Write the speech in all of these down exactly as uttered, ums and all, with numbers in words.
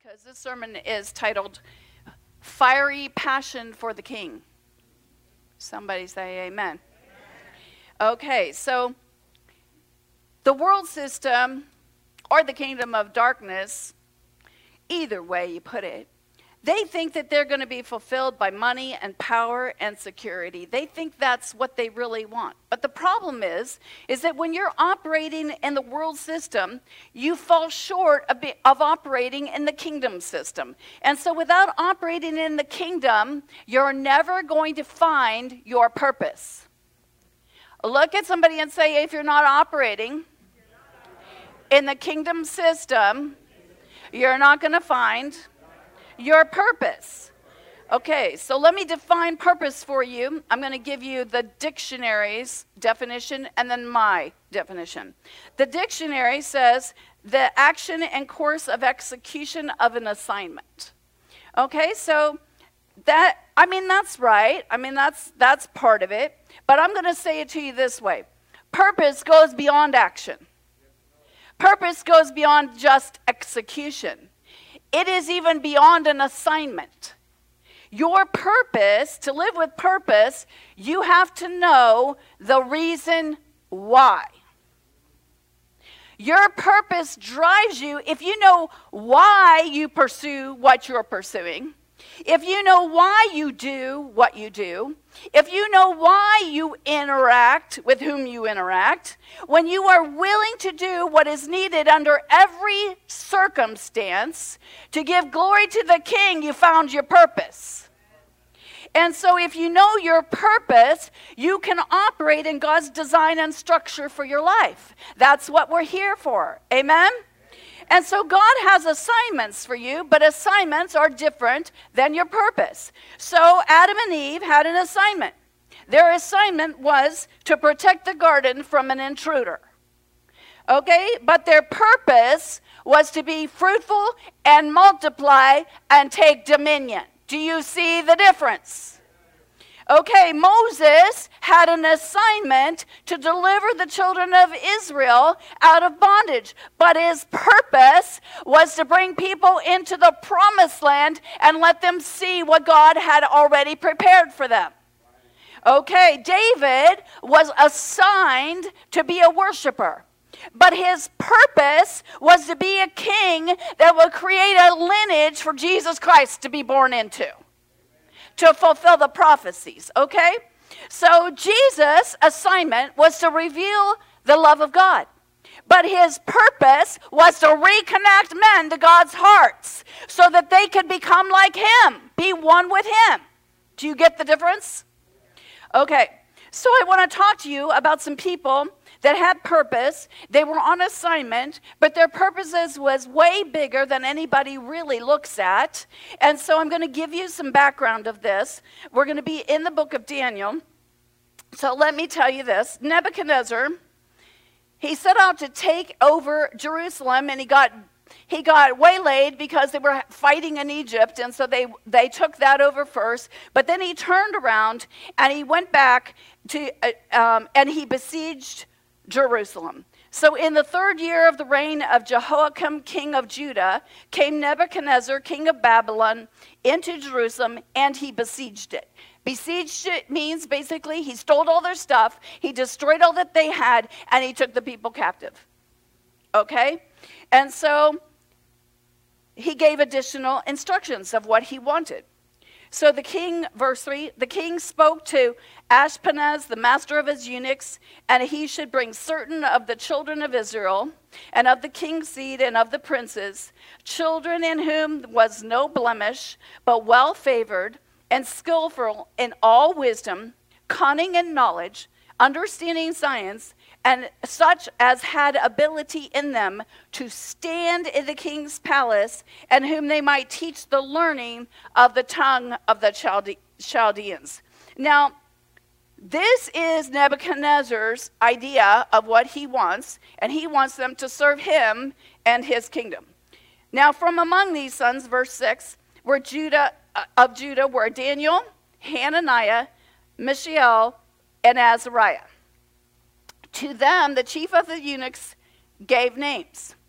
because this sermon is titled Fiery Passion for the King. Somebody say amen. Amen. Okay, so the world system or the kingdom of darkness, either way you put it, they think that they're going to be fulfilled by money and power and security. They think that's what they really want. But the problem is, is that when you're operating in the world system, you fall short of, be, of operating in the kingdom system. And so without operating in the kingdom, you're never going to find your purpose. Look at somebody and say, if you're not operating in the kingdom system, you're not going to find your purpose. Okay, so let me define purpose for you. I'm going to give you the dictionary's definition and then my definition. The dictionary says the action and course of execution of an assignment. Okay, so that, I mean, that's right. I mean, that's that's part of it. But I'm going to say it to you this way. Purpose goes beyond action. Purpose goes beyond just execution. It is even beyond an assignment. Your purpose, to live with purpose, you have to know the reason why. Your purpose drives you. If you know why you pursue what you're pursuing, if you know why you do what you do, if you know why you interact with whom you interact, when you are willing to do what is needed under every circumstance to give glory to the King, you found your purpose. And so if you know your purpose, you can operate in God's design and structure for your life. That's what we're here for. Amen? And so God has assignments for you, but assignments are different than your purpose. So Adam and Eve had an assignment. Their assignment was to protect the garden from an intruder. Okay? But their purpose was to be fruitful and multiply and take dominion. Do you see the difference? Okay, Moses had an assignment to deliver the children of Israel out of bondage, but his purpose was to bring people into the promised land and let them see what God had already prepared for them. Okay, David was assigned to be a worshiper, but his purpose was to be a king that would create a lineage for Jesus Christ to be born into, to fulfill the prophecies, okay? So Jesus' assignment was to reveal the love of God. But his purpose was to reconnect men to God's hearts so that they could become like him, be one with him. Do you get the difference? Okay, so I want to talk to you about some people that had purpose. They were on assignment, but their purposes was way bigger than anybody really looks at. And so I'm going to give you some background of this. We're going to be in the book of Daniel. So let me tell you this. Nebuchadnezzar, he set out to take over Jerusalem, and he got he got waylaid because they were fighting in Egypt, and so they, they took that over first. But then he turned around, and he went back to, uh, um, and he besieged Jerusalem. So in the third year of the reign of Jehoiakim, king of Judah, came Nebuchadnezzar, king of Babylon, into Jerusalem, and he besieged it. Besieged it means basically he stole all their stuff, he destroyed all that they had, and he took the people captive. Okay? And so he gave additional instructions of what he wanted. So the king, verse three, the king spoke to Ashpenaz, the master of his eunuchs, and he should bring certain of the children of Israel, and of the king's seed, and of the princes, children in whom was no blemish, but well favored, and skillful in all wisdom, cunning in knowledge, understanding science, and such as had ability in them to stand in the king's palace, and whom they might teach the learning of the tongue of the Chalde- Chaldeans. Now, this is Nebuchadnezzar's idea of what he wants, and he wants them to serve him and his kingdom. Now, from among these sons, verse six, were Judah uh, of Judah were Daniel, Hananiah, Mishael, and Azariah. To them, the chief of the eunuchs gave names.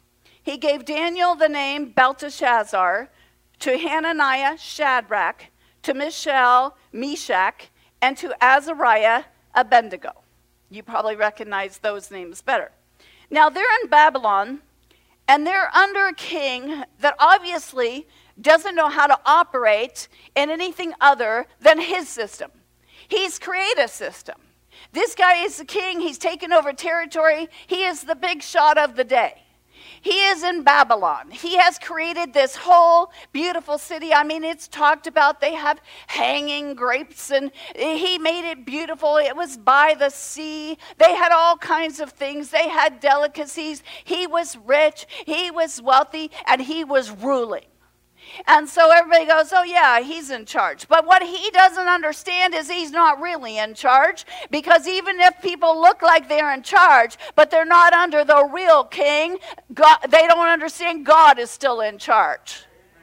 He gave Daniel the name Belteshazzar, to Hananiah, Shadrach, to Mishael, Meshach, and to Azariah, Abednego. You probably recognize those names better. Now, they're in Babylon, and they're under a king that obviously doesn't know how to operate in anything other than his system. He's created a system. This guy is the king. He's taken over territory. He is the big shot of the day. He is in Babylon. He has created this whole beautiful city. I mean, it's talked about. They have hanging grapes, and he made it beautiful. It was by the sea. They had all kinds of things. They had delicacies. He was rich. He was wealthy, and he was ruling. And so everybody goes, oh yeah, he's in charge. But what he doesn't understand is he's not really in charge, because even if people look like they're in charge, but they're not under the real king, God, they don't understand God is still in charge.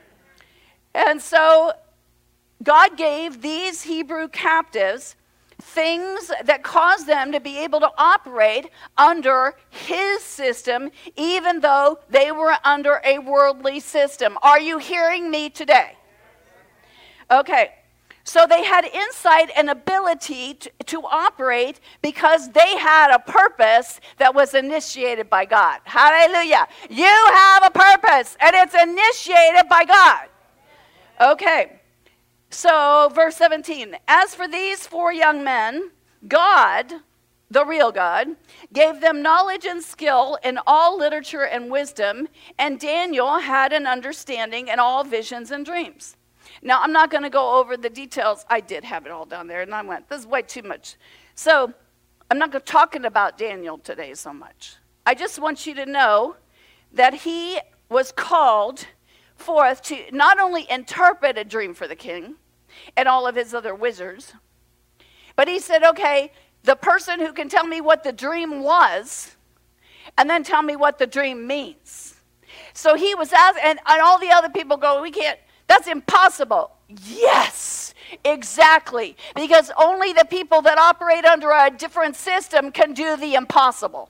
And so God gave these Hebrew captives things that caused them to be able to operate under his system, even though they were under a worldly system. Are you hearing me today? Okay, so they had insight and ability to, to operate because they had a purpose that was initiated by God. Hallelujah. You have a purpose, and it's initiated by God. Okay. So, verse seventeen, as for these four young men, God, the real God, gave them knowledge and skill in all literature and wisdom, and Daniel had an understanding in all visions and dreams. Now, I'm not going to go over the details. I did have it all down there, and I went, this is way too much. So, I'm not talking about Daniel today so much. I just want you to know that he was called forth to not only interpret a dream for the king and all of his other wizards, but he said, okay, the person who can tell me what the dream was and then tell me what the dream means. So he was asked, and, and all the other people go, we can't, that's impossible. Yes, exactly, because only the people that operate under a different system can do the impossible.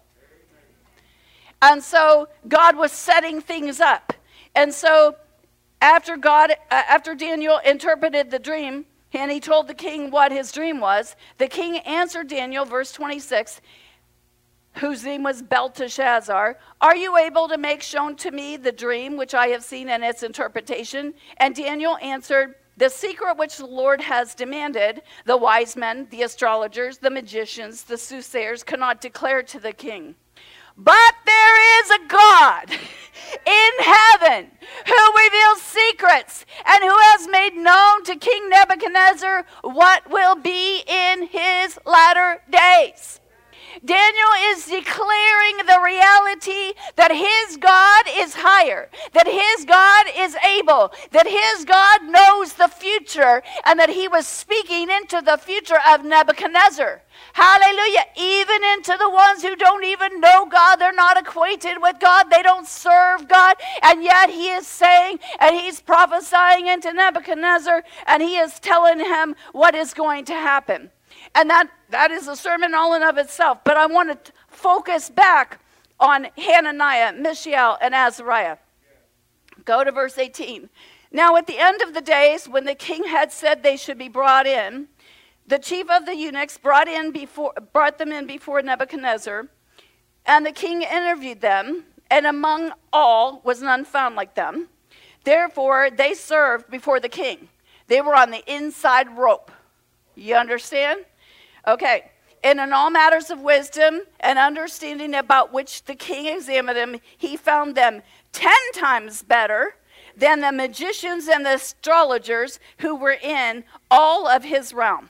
And so God was setting things up. And so after God, uh, after Daniel interpreted the dream, and he told the king what his dream was, the king answered Daniel, verse twenty-six, whose name was Belteshazzar, are you able to make shown to me the dream which I have seen and its interpretation? And Daniel answered, the secret which the Lord has demanded, the wise men, the astrologers, the magicians, the soothsayers cannot declare to the king. But there is a God in heaven who reveals secrets and who has made known to King Nebuchadnezzar what will be in his latter days. Daniel is declaring the reality that his God is higher, that his God is able, that his God knows the future, and that he was speaking into the future of Nebuchadnezzar. Hallelujah. Even into the ones who don't even know God. They're not acquainted with God. They don't serve God. And yet he is saying, and he's prophesying into Nebuchadnezzar, and he is telling him what is going to happen. And that, that is a sermon all in of itself. But I want to focus back on Hananiah, Mishael, and Azariah. Go to verse eighteen. Now at the end of the days, when the king had said they should be brought in, the chief of the eunuchs brought, in before, brought them in before Nebuchadnezzar, and the king interviewed them, and among all was none found like them. Therefore they served before the king. They were on the inside rope. You understand? Okay. And in all matters of wisdom and understanding about which the king examined them, he found them ten times better than the magicians and the astrologers who were in all of his realm.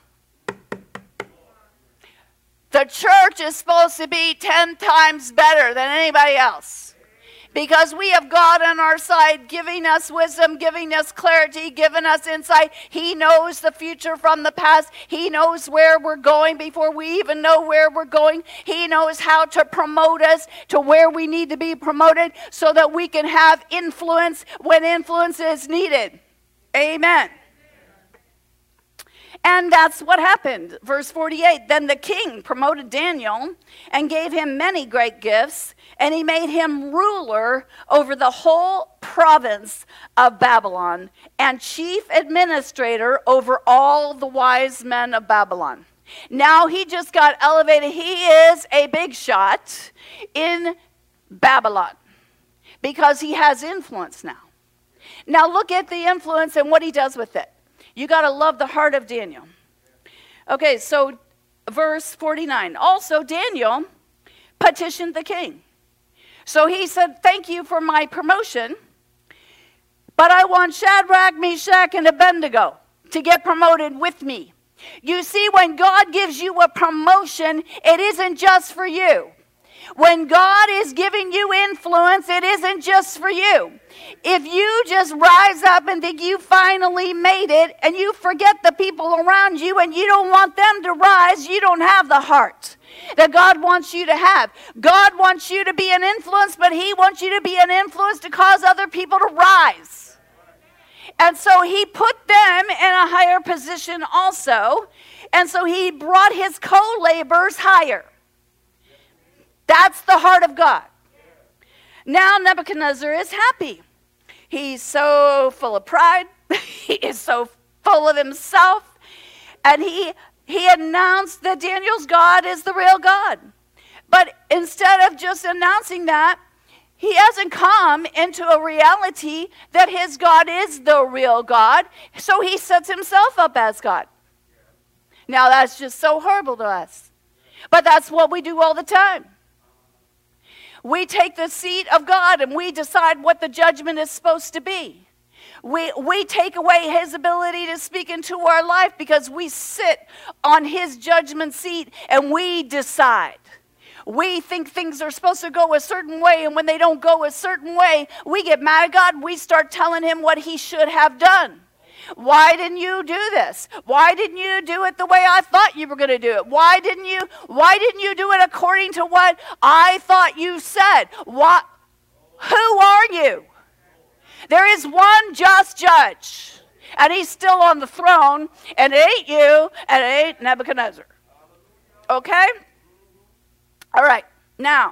The church is supposed to be ten times better than anybody else. Because we have God on our side, giving us wisdom, giving us clarity, giving us insight. He knows the future from the past. He knows where we're going before we even know where we're going. He knows how to promote us to where we need to be promoted so that we can have influence when influence is needed. Amen. And that's what happened. Verse forty-eight, then the king promoted Daniel and gave him many great gifts, and he made him ruler over the whole province of Babylon and chief administrator over all the wise men of Babylon. Now he just got elevated. He is a big shot in Babylon because he has influence now. Now look at the influence and what he does with it. You got to love the heart of Daniel. Okay, so verse forty-nine. Also, Daniel petitioned the king. So he said, thank you for my promotion, but I want Shadrach, Meshach, and Abednego to get promoted with me. You see, when God gives you a promotion, it isn't just for you. When God is giving you influence, it isn't just for you. If you just rise up and think you finally made it and you forget the people around you and you don't want them to rise, you don't have the heart that God wants you to have. God wants you to be an influence, but he wants you to be an influence to cause other people to rise. And so he put them in a higher position also. And so he brought his co-laborers higher. That's the heart of God. Now Nebuchadnezzar is happy. He's so full of pride. He is so full of himself. And he, he announced that Daniel's God is the real God. But instead of just announcing that, he hasn't come into a reality that his God is the real God. So he sets himself up as God. Now that's just so horrible to us. But that's what we do all the time. We take the seat of God and we decide what the judgment is supposed to be. We, we take away his ability to speak into our life because we sit on his judgment seat and we decide. We think things are supposed to go a certain way, and when they don't go a certain way, we get mad at God. We start telling him what he should have done. Why didn't you do this? Why didn't you do it the way I thought you were going to do it? Why didn't you why didn't you do it according to what I thought you said? What who are you? There is one just judge, and he's still on the throne, and it ain't you, and it ain't Nebuchadnezzar. Okay? All right. Now,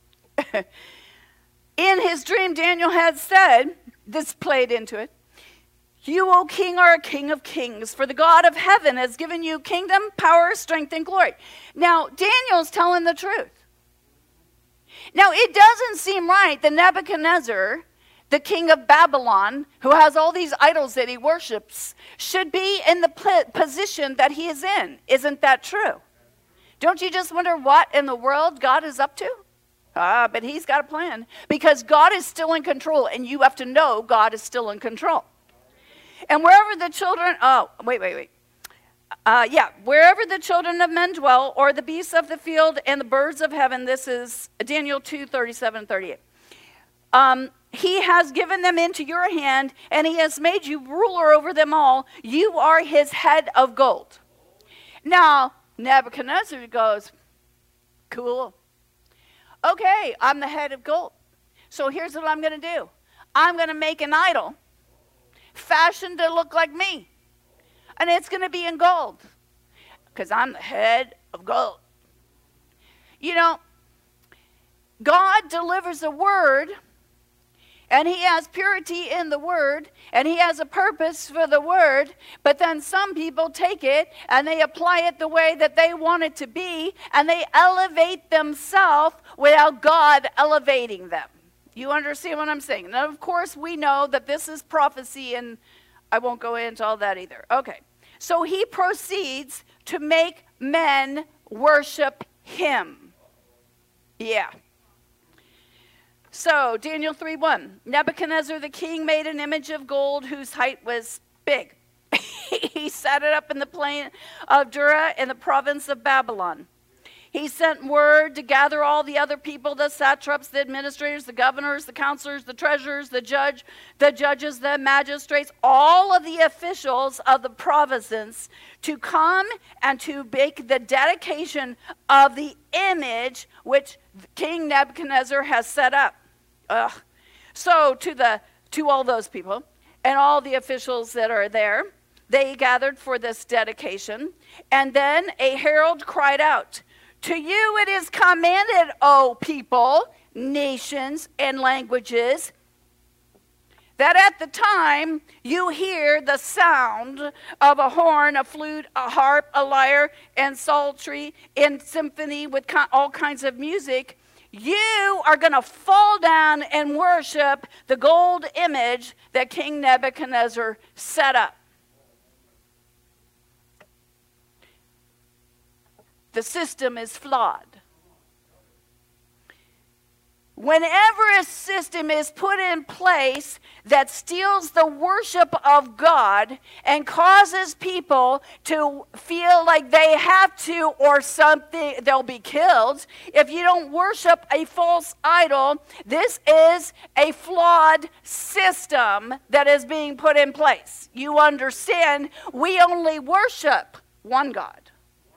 in his dream, Daniel had said, this played into it, you, O king, are a king of kings, for the God of heaven has given you kingdom, power, strength, and glory. Now, Daniel's telling the truth. Now, it doesn't seem right that Nebuchadnezzar, the king of Babylon, who has all these idols that he worships, should be in the position that he is in. Isn't that true? Don't you just wonder what in the world God is up to? Ah, but he's got a plan. Because God is still in control, and you have to know God is still in control. And wherever the children, oh, wait, wait, wait. Uh, yeah, wherever the children of men dwell, or the beasts of the field and the birds of heaven, this is Daniel two, thirty-seven and thirty-eight. Um, he has given them into your hand, and he has made you ruler over them all. You are his head of gold. Now, Nebuchadnezzar goes, cool. Okay, I'm the head of gold. So here's what I'm going to do. I'm going to make an idol fashioned to look like me. And it's going to be in gold. Because I'm the head of gold. You know, God delivers a word, and he has purity in the word, and he has a purpose for the word, but then some people take it and they apply it the way that they want it to be, and they elevate themselves without God elevating them. You understand what I'm saying? Now, of course, we know that this is prophecy, and I won't go into all that either. Okay. So he proceeds to make men worship him. Yeah. So, Daniel three one. Nebuchadnezzar the king made an image of gold whose height was big. He set it up in the plain of Dura in the province of Babylon. He sent word to gather all the other people, the satraps, the administrators, the governors, the counselors, the treasurers, the judge, the judges, the magistrates, all of the officials of the provinces to come and to make the dedication of the image which King Nebuchadnezzar has set up. Ugh. So to the to all those people and all the officials that are there, they gathered for this dedication. And then a herald cried out, "To you it is commanded, O people, nations, and languages, that at the time you hear the sound of a horn, a flute, a harp, a lyre, and psaltery, in symphony with all kinds of music, you are going to fall down and worship the gold image that King Nebuchadnezzar set up." The system is flawed. Whenever a system is put in place that steals the worship of God and causes people to feel like they have to or something, they'll be killed if you don't worship a false idol, this is a flawed system that is being put in place. You understand, we only worship one God.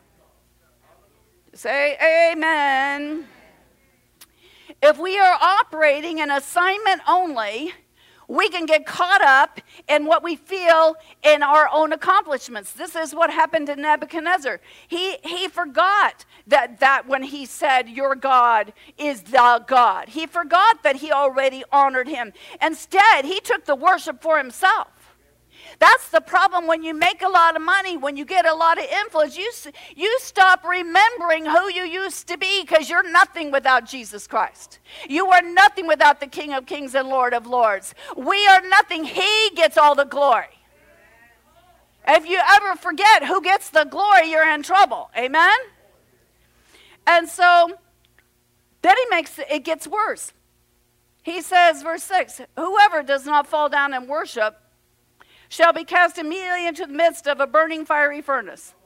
Say amen. If we are operating in assignment only, we can get caught up in what we feel in our own accomplishments. This is what happened to Nebuchadnezzar. He, he forgot that, that when he said, "Your God is the God." He forgot that he already honored him. Instead, he took the worship for himself. That's the problem when you make a lot of money, when you get a lot of influence. You, you stop remembering who you used to be, because you're nothing without Jesus Christ. You are nothing without the King of Kings and Lord of Lords. We are nothing. He gets all the glory. If you ever forget who gets the glory, you're in trouble. Amen? And so then he makes it, it gets worse. He says, verse six, "Whoever does not fall down and worship shall be cast immediately into the midst of a burning fiery furnace."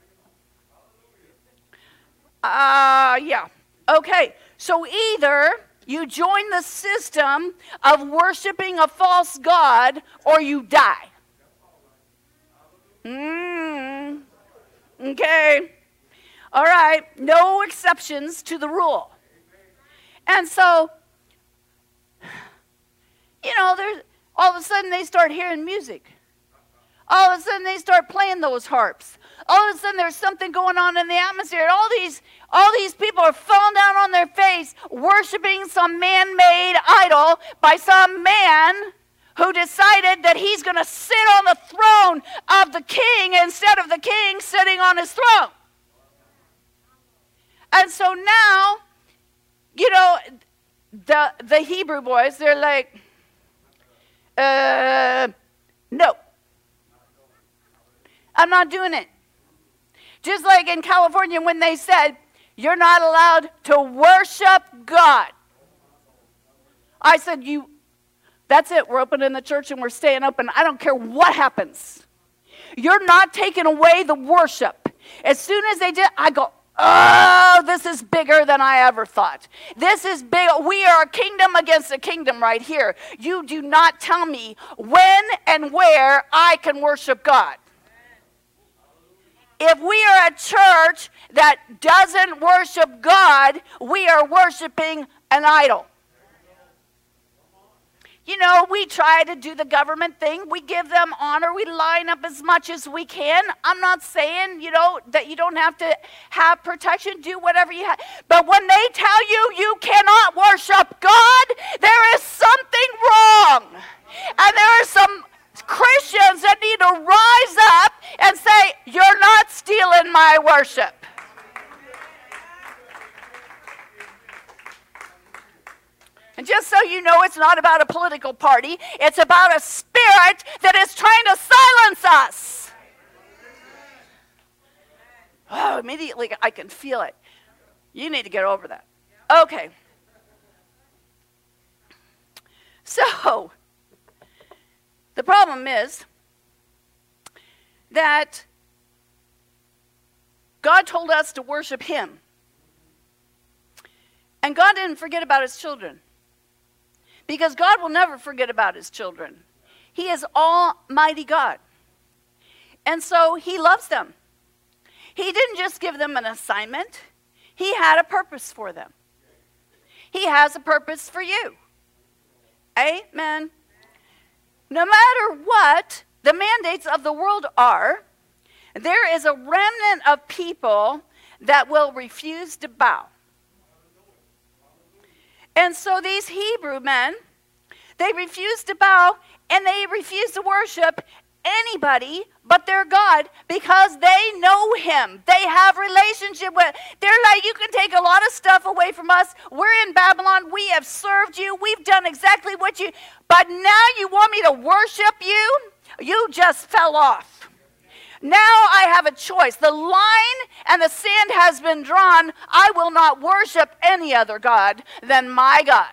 Uh, yeah. Okay, so either you join the system of worshiping a false god or you die. Mm. Okay. All right, no exceptions to the rule. And so, you know, there's, all of a sudden they start hearing music. All of a sudden they start playing those harps. All of a sudden there's something going on in the atmosphere. All these, all these people are falling down on their face, worshiping some man-made idol by some man who decided that he's going to sit on the throne of the king instead of the king sitting on his throne. And so now, you know, the, the Hebrew boys, they're like, uh, no. I'm not doing it. Just like in California when they said, you're not allowed to worship God. I said, you, that's it. We're opening the church and we're staying open. I don't care what happens. You're not taking away the worship. As soon as they did, I go, oh, this is bigger than I ever thought. This is big. We are a kingdom against a kingdom right here. You do not tell me when and where I can worship God. If we are a church that doesn't worship God, we are worshiping an idol. You know, we try to do the government thing. We give them honor. We line up as much as we can. I'm not saying, you know, that you don't have to have protection. Do whatever you have. But when they tell you you cannot worship God, there is something wrong. And there are some Christians that need to rise up and say, you're not stealing my worship. And just so you know, it's not about a political party. It's about a spirit that is trying to silence us. Oh, immediately I can feel it. You need to get over that. Okay. So, the problem is that God told us to worship Him. And God didn't forget about His children. Because God will never forget about His children. He is Almighty God. And so He loves them. He didn't just give them an assignment. He had a purpose for them. He has a purpose for you. Amen. No matter what The mandates of the world are, there is a remnant of people that will refuse to bow. And so these Hebrew men, they refuse to bow and they refuse to worship anybody but their God because they know him. They have relationship with. They're like, you can take a lot of stuff away from us. We're in Babylon. We have served you. We've done exactly what you, but now you want me to worship you? You just fell off. Now I have a choice. The line and the sand has been drawn. I will not worship any other God than my God.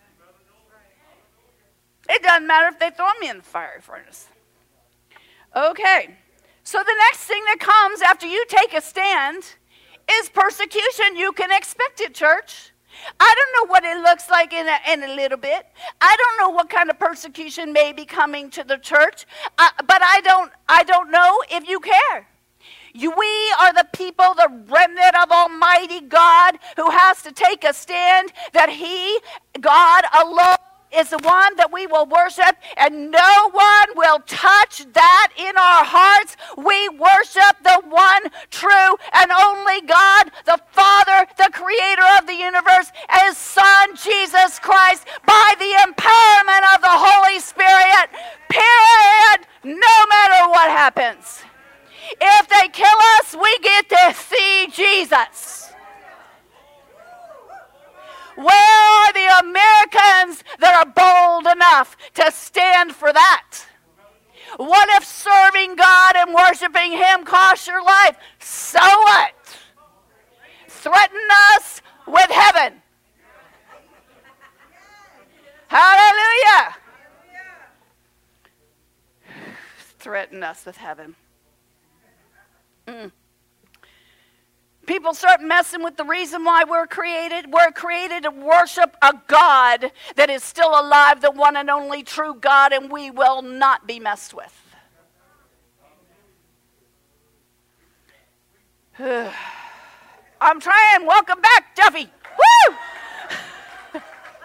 It doesn't matter if they throw me in the fiery furnace. Okay. So the next thing that comes after you take a stand is persecution. You can expect it, church. I don't know what it looks like in a, in a little bit. I don't know what kind of persecution may be coming to the church, uh, but I don't, I don't know if you care. You, we are the people, the remnant of Almighty God, who has to take a stand that he, God alone, is the one that we will worship, and no one will touch that in our hearts. We worship the one true and only God, the Father, the creator of the universe, and his Son, Jesus Christ, by the empowerment of the Holy Spirit, period, no matter what happens. If they kill us, we get to see Jesus. Where are the Americans that are bold enough to stand for that? What if serving God and worshiping him costs your life? So what? Threaten us with heaven. Hallelujah. Threaten us with heaven. Mm. People start messing with the reason why we're created. We're created to worship a God that is still alive, the one and only true God, and we will not be messed with. I'm trying. Welcome back, Duffy. Woo!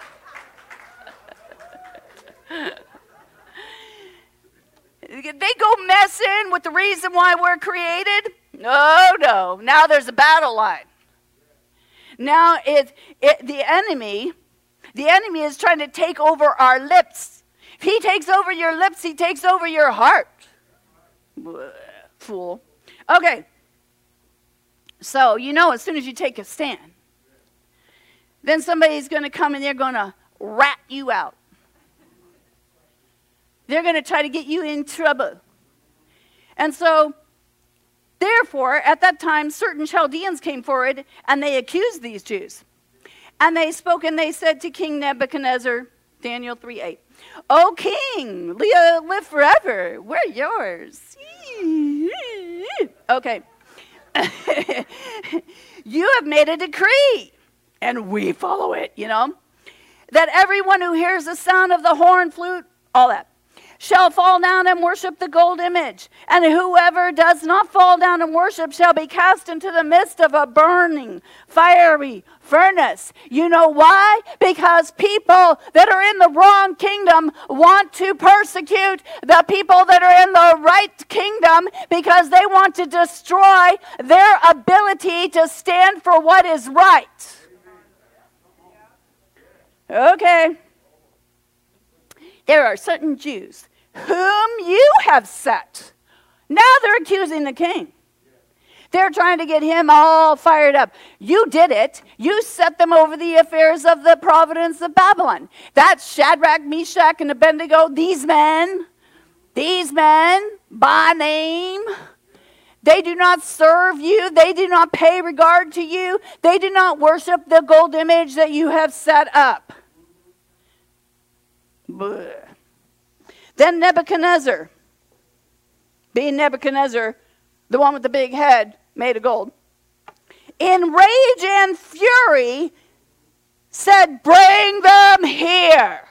They go messing with the reason why we're created. No, no. Now there's a battle line. Now it, it, the enemy, the enemy is trying to take over our lips. If he takes over your lips, he takes over your heart. Blah, fool. Okay. So, you know, as soon as you take a stand, then somebody's going to come and they're going to rat you out. They're going to try to get you in trouble. And so, therefore, at that time, certain Chaldeans came forward, and they accused these Jews. And they spoke, and they said to King Nebuchadnezzar, Daniel three eight, O king, live forever. We're yours. Okay. You have made a decree, and we follow it, you know, that everyone who hears the sound of the horn, flute, all that, shall fall down and worship the gold image. And whoever does not fall down and worship shall be cast into the midst of a burning, fiery furnace. You know why? Because people that are in the wrong kingdom want to persecute the people that are in the right kingdom because they want to destroy their ability to stand for what is right. Okay. There are certain Jews whom you have set. Now they're accusing the king. They're trying to get him all fired up. You did it. You set them over the affairs of the province of Babylon. That's Shadrach, Meshach, and Abednego. These men, these men, by name, they do not serve you. They do not pay regard to you. They do not worship the gold image that you have set up. Blech. Then Nebuchadnezzar, being Nebuchadnezzar, the one with the big head made of gold, in rage and fury said, bring them here.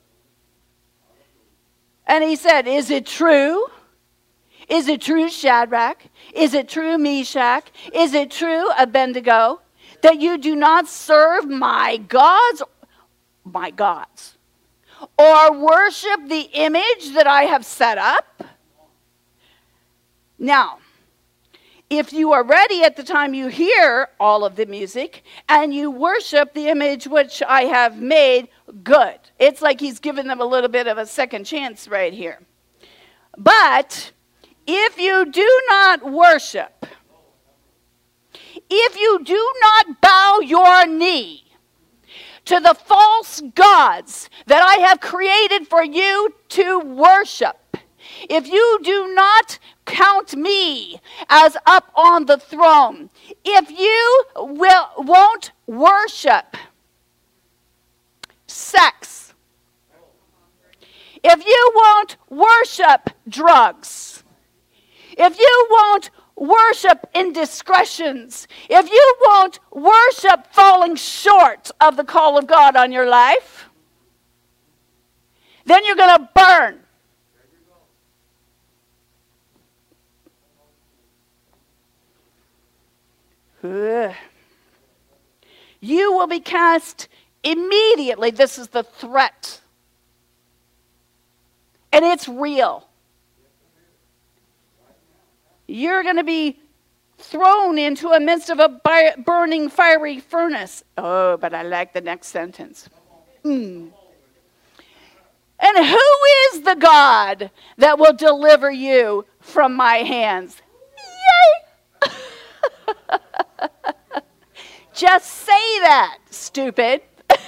And he said, is it true? Is it true, Shadrach? Is it true, Meshach? Is it true, Abednego, that you do not serve my gods, my gods, or worship the image that I have set up? Now, if you are ready at the time you hear all of the music and you worship the image which I have made, good. It's like he's given them a little bit of a second chance right here. But if you do not worship, if you do not bow your knee to the false gods that I have created for you to worship, if you do not count me as up on the throne, if you will, won't worship sex, if you won't worship drugs, if you won't worship indiscretions, if you won't worship falling short of the call of God on your life, then you're going to burn. Ugh. You will be cast immediately. This is the threat. And it's real. You're going to be thrown into a midst of a burning fiery furnace. Oh, but I like the next sentence. Mm. And who is the God that will deliver you from my hands? Yay! Just say that, stupid.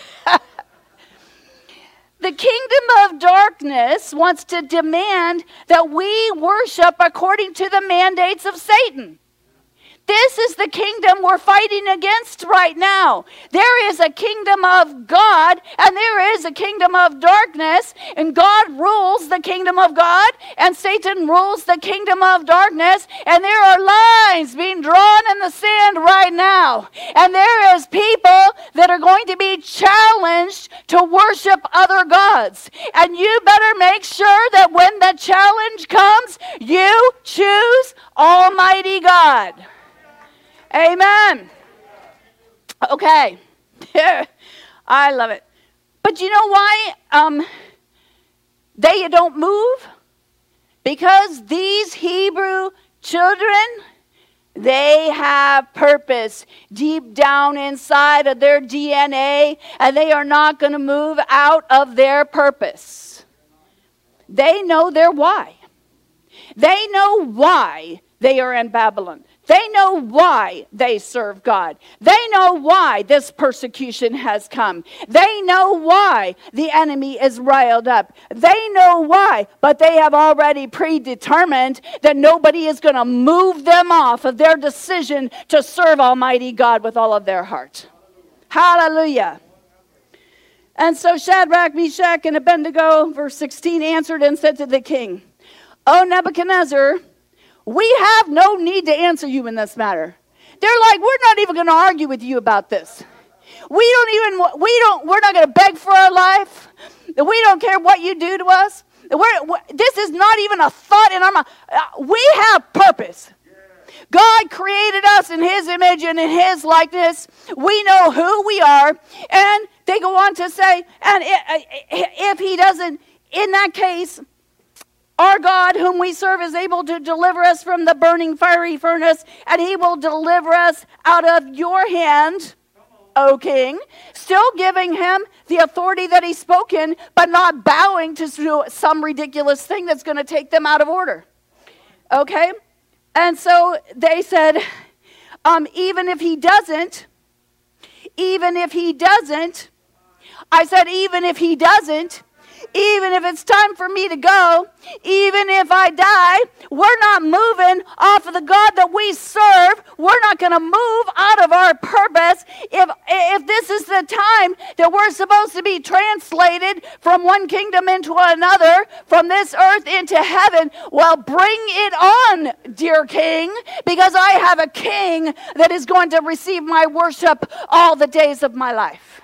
The kingdom of darkness wants to demand that we worship according to the mandates of Satan. This is the kingdom we're fighting against right now. There is a kingdom of God and there is a kingdom of darkness, and God rules the kingdom of God and Satan rules the kingdom of darkness, and there are lines being drawn in the sand right now, and there is people that are going to be challenged to worship other gods, and you better make sure that when the challenge comes, you choose Almighty God. Amen. Okay. I love it. But you know why um, they don't move? Because these Hebrew children, they have purpose deep down inside of their D N A, and they are not going to move out of their purpose. They know their why. They know why they are in Babylon. They know why they serve God. They know why this persecution has come. They know why the enemy is riled up. They know why, but they have already predetermined that nobody is going to move them off of their decision to serve Almighty God with all of their heart. Hallelujah. And so Shadrach, Meshach, and Abednego, verse sixteen, answered and said to the king, O Nebuchadnezzar, we have no need to answer you in this matter. They're like, we're not even going to argue with you about this. We don't even, we don't, we're not going to beg for our life. We don't care what you do to us. We're, we're, this is not even a thought in our mind. We have purpose. God created us in his image and in his likeness. We know who we are. And they go on to say, and if he doesn't, in that case, our God, whom we serve, is able to deliver us from the burning fiery furnace, and he will deliver us out of your hand, O king. Still giving him the authority that he's spoken, but not bowing to some ridiculous thing that's going to take them out of order. Okay? And so they said, um, even if he doesn't, even if he doesn't, I said, even if he doesn't, even if it's time for me to go, even if I die, we're not moving off of the God that we serve. We're not going to move out of our purpose. If, if this is the time that we're supposed to be translated from one kingdom into another, from this earth into heaven, well, bring it on, dear king, because I have a king that is going to receive my worship all the days of my life.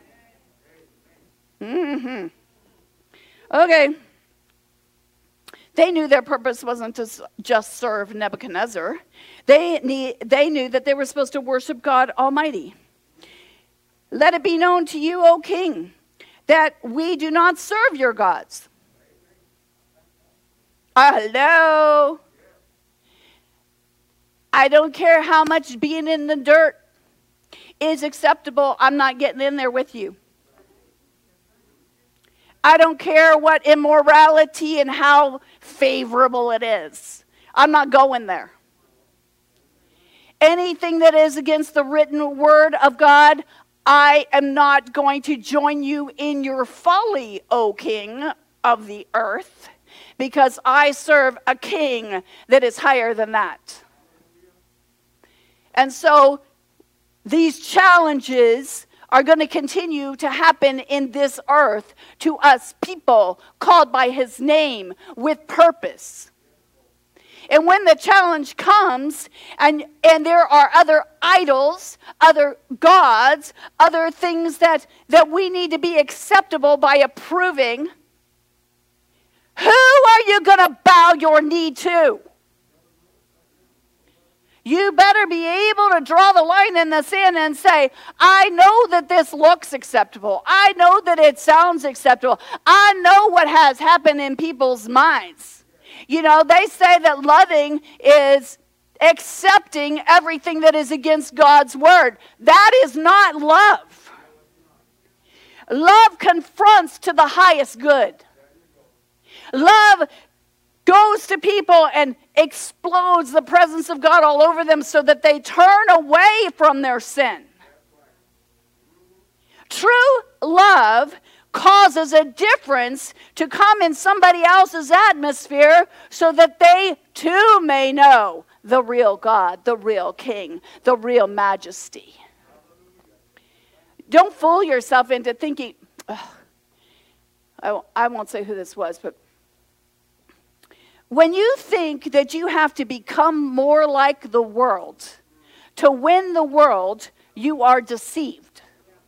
Mm-hmm. Okay. They knew their purpose wasn't to just serve Nebuchadnezzar. They, need, they knew that they were supposed to worship God Almighty. Let it be known to you, O king, that we do not serve your gods. Uh, hello. I don't care how much being in the dirt is acceptable. I'm not getting in there with you. I don't care what immorality and how favorable it is. I'm not going there. Anything that is against the written word of God, I am not going to join you in your folly, O King of the earth, because I serve a king that is higher than that. And so these challenges are going to continue to happen in this earth to us people called by his name with purpose. And when the challenge comes and, and there are other idols, other gods, other things that, that we need to be acceptable by approving, who are you going to bow your knee to? You better be able to draw the line in the sand and say, I know that this looks acceptable. I know that it sounds acceptable. I know what has happened in people's minds. You know, they say that loving is accepting everything that is against God's word. That is not love. Love confronts to the highest good. Love goes to people and explodes the presence of God all over them so that they turn away from their sin. True love causes a difference to come in somebody else's atmosphere so that they too may know the real God, the real King, the real majesty. Don't fool yourself into thinking, oh, I, I won't say who this was, but when you think that you have to become more like the world to win the world, you are deceived.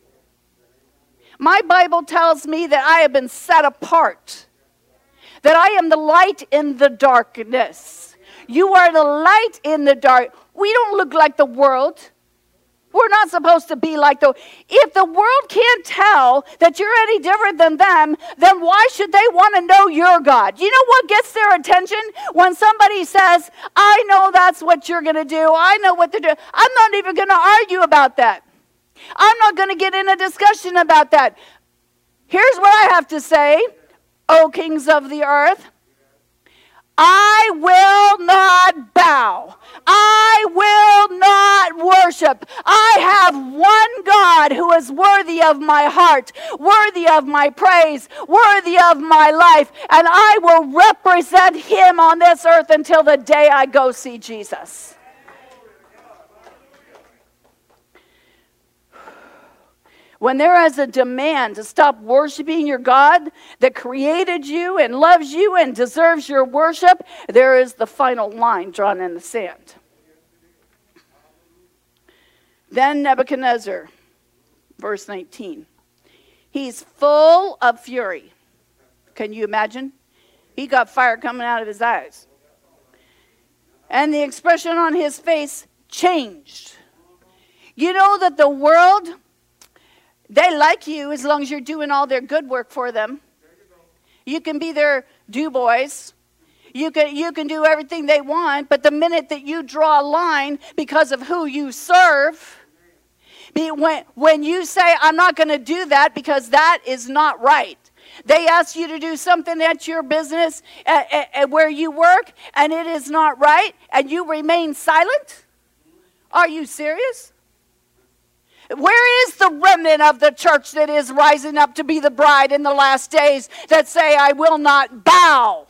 My Bible tells me that I have been set apart, that I am the light in the darkness. You are the light in the dark. We don't look like the world. We're not supposed to be like the... If the world can't tell that you're any different than them, then why should they want to know your God? You know what gets their attention? When somebody says, I know that's what you're going to do. I know what to do. I'm not even going to argue about that. I'm not going to get in a discussion about that. Here's what I have to say, O kings of the earth. I will not bow. I will not worship. I have one God who is worthy of my heart, worthy of my praise, worthy of my life, and I will represent him on this earth until the day I go see Jesus. When there is a demand to stop worshiping your God that created you and loves you and deserves your worship, there is the final line drawn in the sand. Then Nebuchadnezzar, verse nineteen, he's full of fury. Can you imagine? He got fire coming out of his eyes. And the expression on his face changed. You know that the world... they like you as long as you're doing all their good work for them. You can be their do boys. You can, you can do everything they want, but the minute that you draw a line because of who you serve, be, when, when you say, I'm not going to do that because that is not right. They ask you to do something at your business at, at, at where you work, and it is not right, and you remain silent? Are you serious? Where is the remnant of the church that is rising up to be the bride in the last days that say, I will not bow?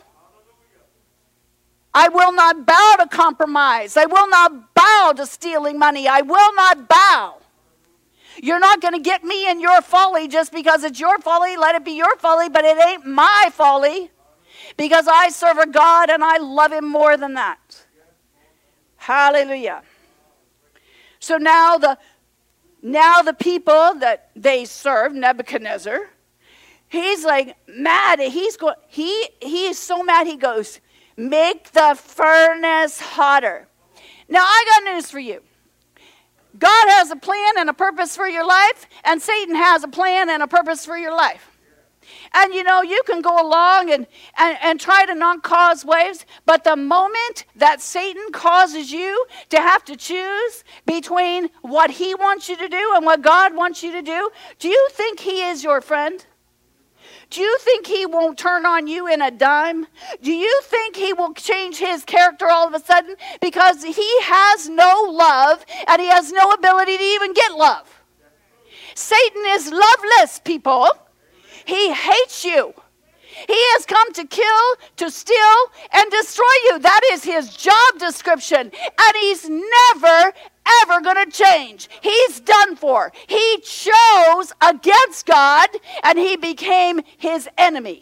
I will not bow to compromise. I will not bow to stealing money. I will not bow. You're not going to get me in your folly just because it's your folly. Let it be your folly, but it ain't my folly because I serve a God and I love him more than that. Hallelujah. So now the Now the people that they serve, Nebuchadnezzar, he's like mad. He's go, he, he is so mad he goes, make the furnace hotter. Now I got news for you. God has a plan and a purpose for your life, and Satan has a plan and a purpose for your life. And you know, you can go along and, and, and try to not cause waves, but the moment that Satan causes you to have to choose between what he wants you to do and what God wants you to do, do you think he is your friend? Do you think he won't turn on you in a dime? Do you think he will change his character all of a sudden? Because he has no love and he has no ability to even get love. Satan is loveless, people. He hates you. He has come to kill, to steal, and destroy you. That is his job description. And he's never, ever going to change. He's done for. He chose against God, and he became his enemy.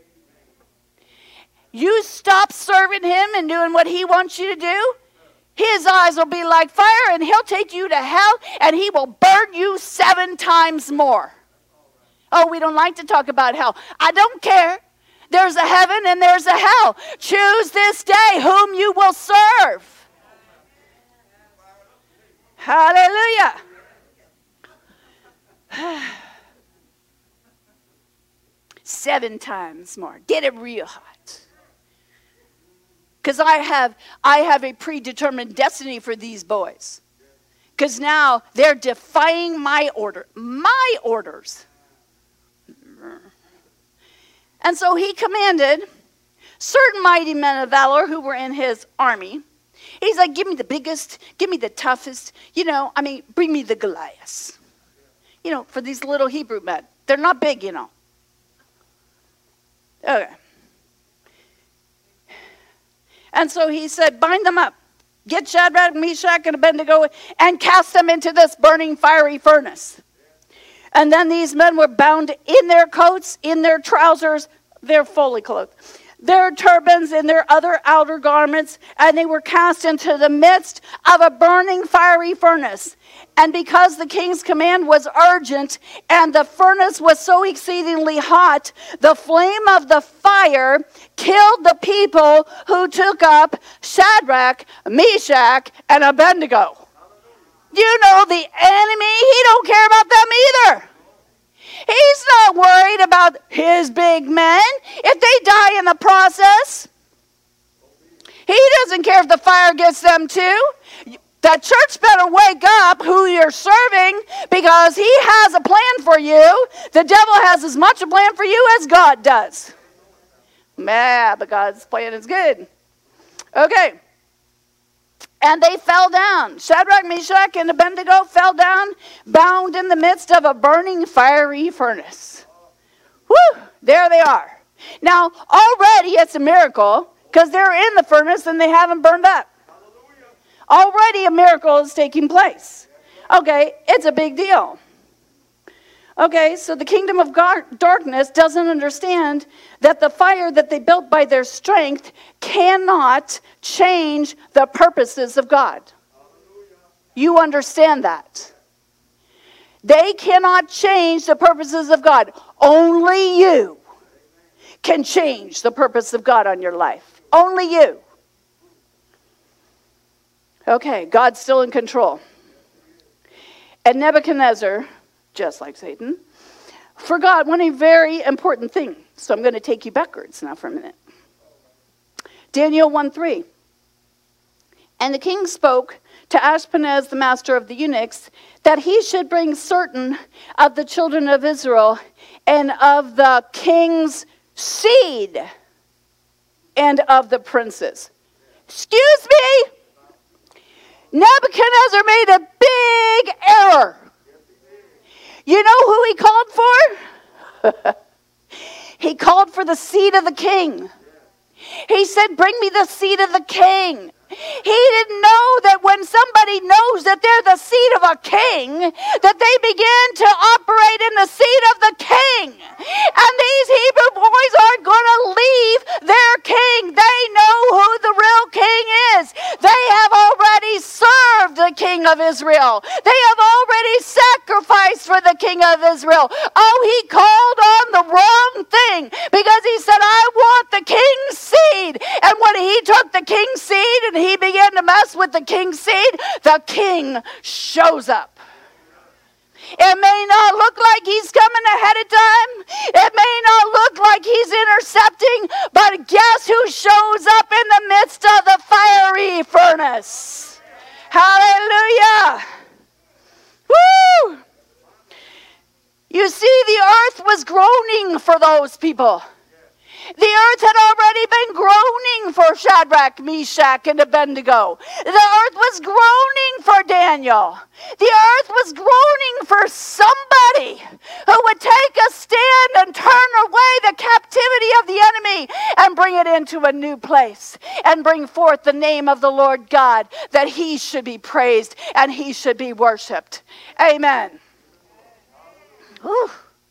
You stop serving him and doing what he wants you to do, his eyes will be like fire, and he'll take you to hell, and he will burn you seven times more. Oh, we don't like to talk about hell. I don't care. There's a heaven and there's a hell. Choose this day whom you will serve. Hallelujah. Seven times more. Get it real hot. Because I have, I have a predetermined destiny for these boys. Because now they're defying my order. My orders. And so he commanded certain mighty men of valor who were in his army. He's like, give me the biggest, give me the toughest, you know, I mean, bring me the Goliaths. You know, for these little Hebrew men. They're not big, you know. Okay. And so he said, bind them up. Get Shadrach, Meshach, and Abednego and cast them into this burning fiery furnace. And then these men were bound in their coats, in their trousers, they're fully clothed, their turbans and their other outer garments, and they were cast into the midst of a burning fiery furnace. And because the king's command was urgent, and the furnace was so exceedingly hot, the flame of the fire killed the people who took up Shadrach, Meshach, and Abednego. You know, the enemy, he don't care about them either. He's not worried about his big men if they die in the process. He doesn't care if the fire gets them too. The church better wake up who you're serving, because he has a plan for you. The devil has as much a plan for you as God does. Yeah, but God's plan is good. Okay. And they fell down. Shadrach, Meshach, and Abednego fell down, bound in the midst of a burning fiery furnace. Whew, there they are. Now, already it's a miracle, because they're in the furnace and they haven't burned up. Already a miracle is taking place. Okay, it's a big deal. Okay, so the kingdom of God, darkness doesn't understand that the fire that they built by their strength cannot change the purposes of God. You understand that? They cannot change the purposes of God. Only you can change the purpose of God on your life. Only you. Okay, God's still in control. And Nebuchadnezzar, just like Satan, forgot one very important thing. So I'm going to take you backwards now for a minute. Daniel one three. And the king spoke to Ashpenaz, the master of the eunuchs, that he should bring certain of the children of Israel and of the king's seed and of the princes. Excuse me? Nebuchadnezzar made a big error. You know who he called for? He called for the seed of the king. He said, bring me the seed of the king. He didn't know that when somebody knows that they're the seed of a king, that they begin to operate in the seed of the king. And these Hebrew boys aren't going to leave their king. They know who the real king is. They have already served the king of Israel. They have already sacrificed for the king of Israel. Oh, he called on the wrong thing, because he said, I want the king's seed. And when he took the king's seed and he began to mess with the king's seed, the king shows up. It may not look like he's coming ahead of time. It may not look like he's intercepting, but guess who shows up in the midst of the fiery furnace? Hallelujah. Woo! You see, the earth was groaning for those people. The earth had already been groaning for Shadrach, Meshach, and Abednego. The earth was groaning for Daniel. The earth was groaning for somebody who would take a stand and turn away the captivity of the enemy and bring it into a new place and bring forth the name of the Lord God, that he should be praised and he should be worshiped. Amen. Whew.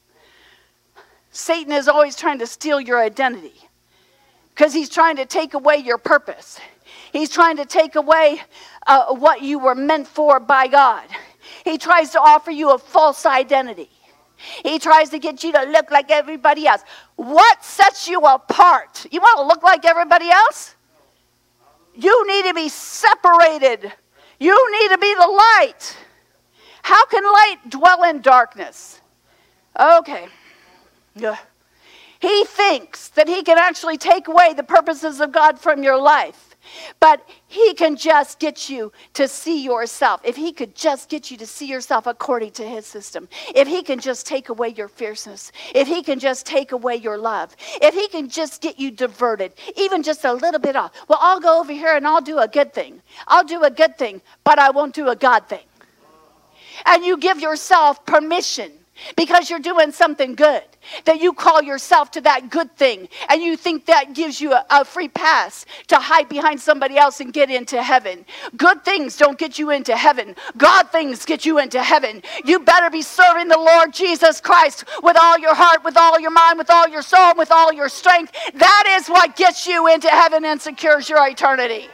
Satan is always trying to steal your identity because he's trying to take away your purpose. He's trying to take away uh, what you were meant for by God. He tries to offer you a false identity. He tries to get you to look like everybody else. What sets you apart? You want to look like everybody else? You need to be separated. You need to be the light. How can light dwell in darkness? Okay. Yeah. He thinks that he can actually take away the purposes of God from your life. But he can just get you to see yourself. If he could just get you to see yourself according to his system. If he can just take away your fierceness. If he can just take away your love. If he can just get you diverted. Even just a little bit off. Well, I'll go over here and I'll do a good thing. I'll do a good thing, but I won't do a God thing. And you give yourself permission. Because you're doing something good, that you call yourself to that good thing, and you think that gives you a, a free pass to hide behind somebody else and get into heaven. Good things don't get you into heaven. God things get you into heaven. You better be serving the Lord Jesus Christ with all your heart, with all your mind, with all your soul, with all your strength. That is what gets you into heaven and secures your eternity.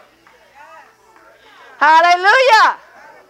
Hallelujah.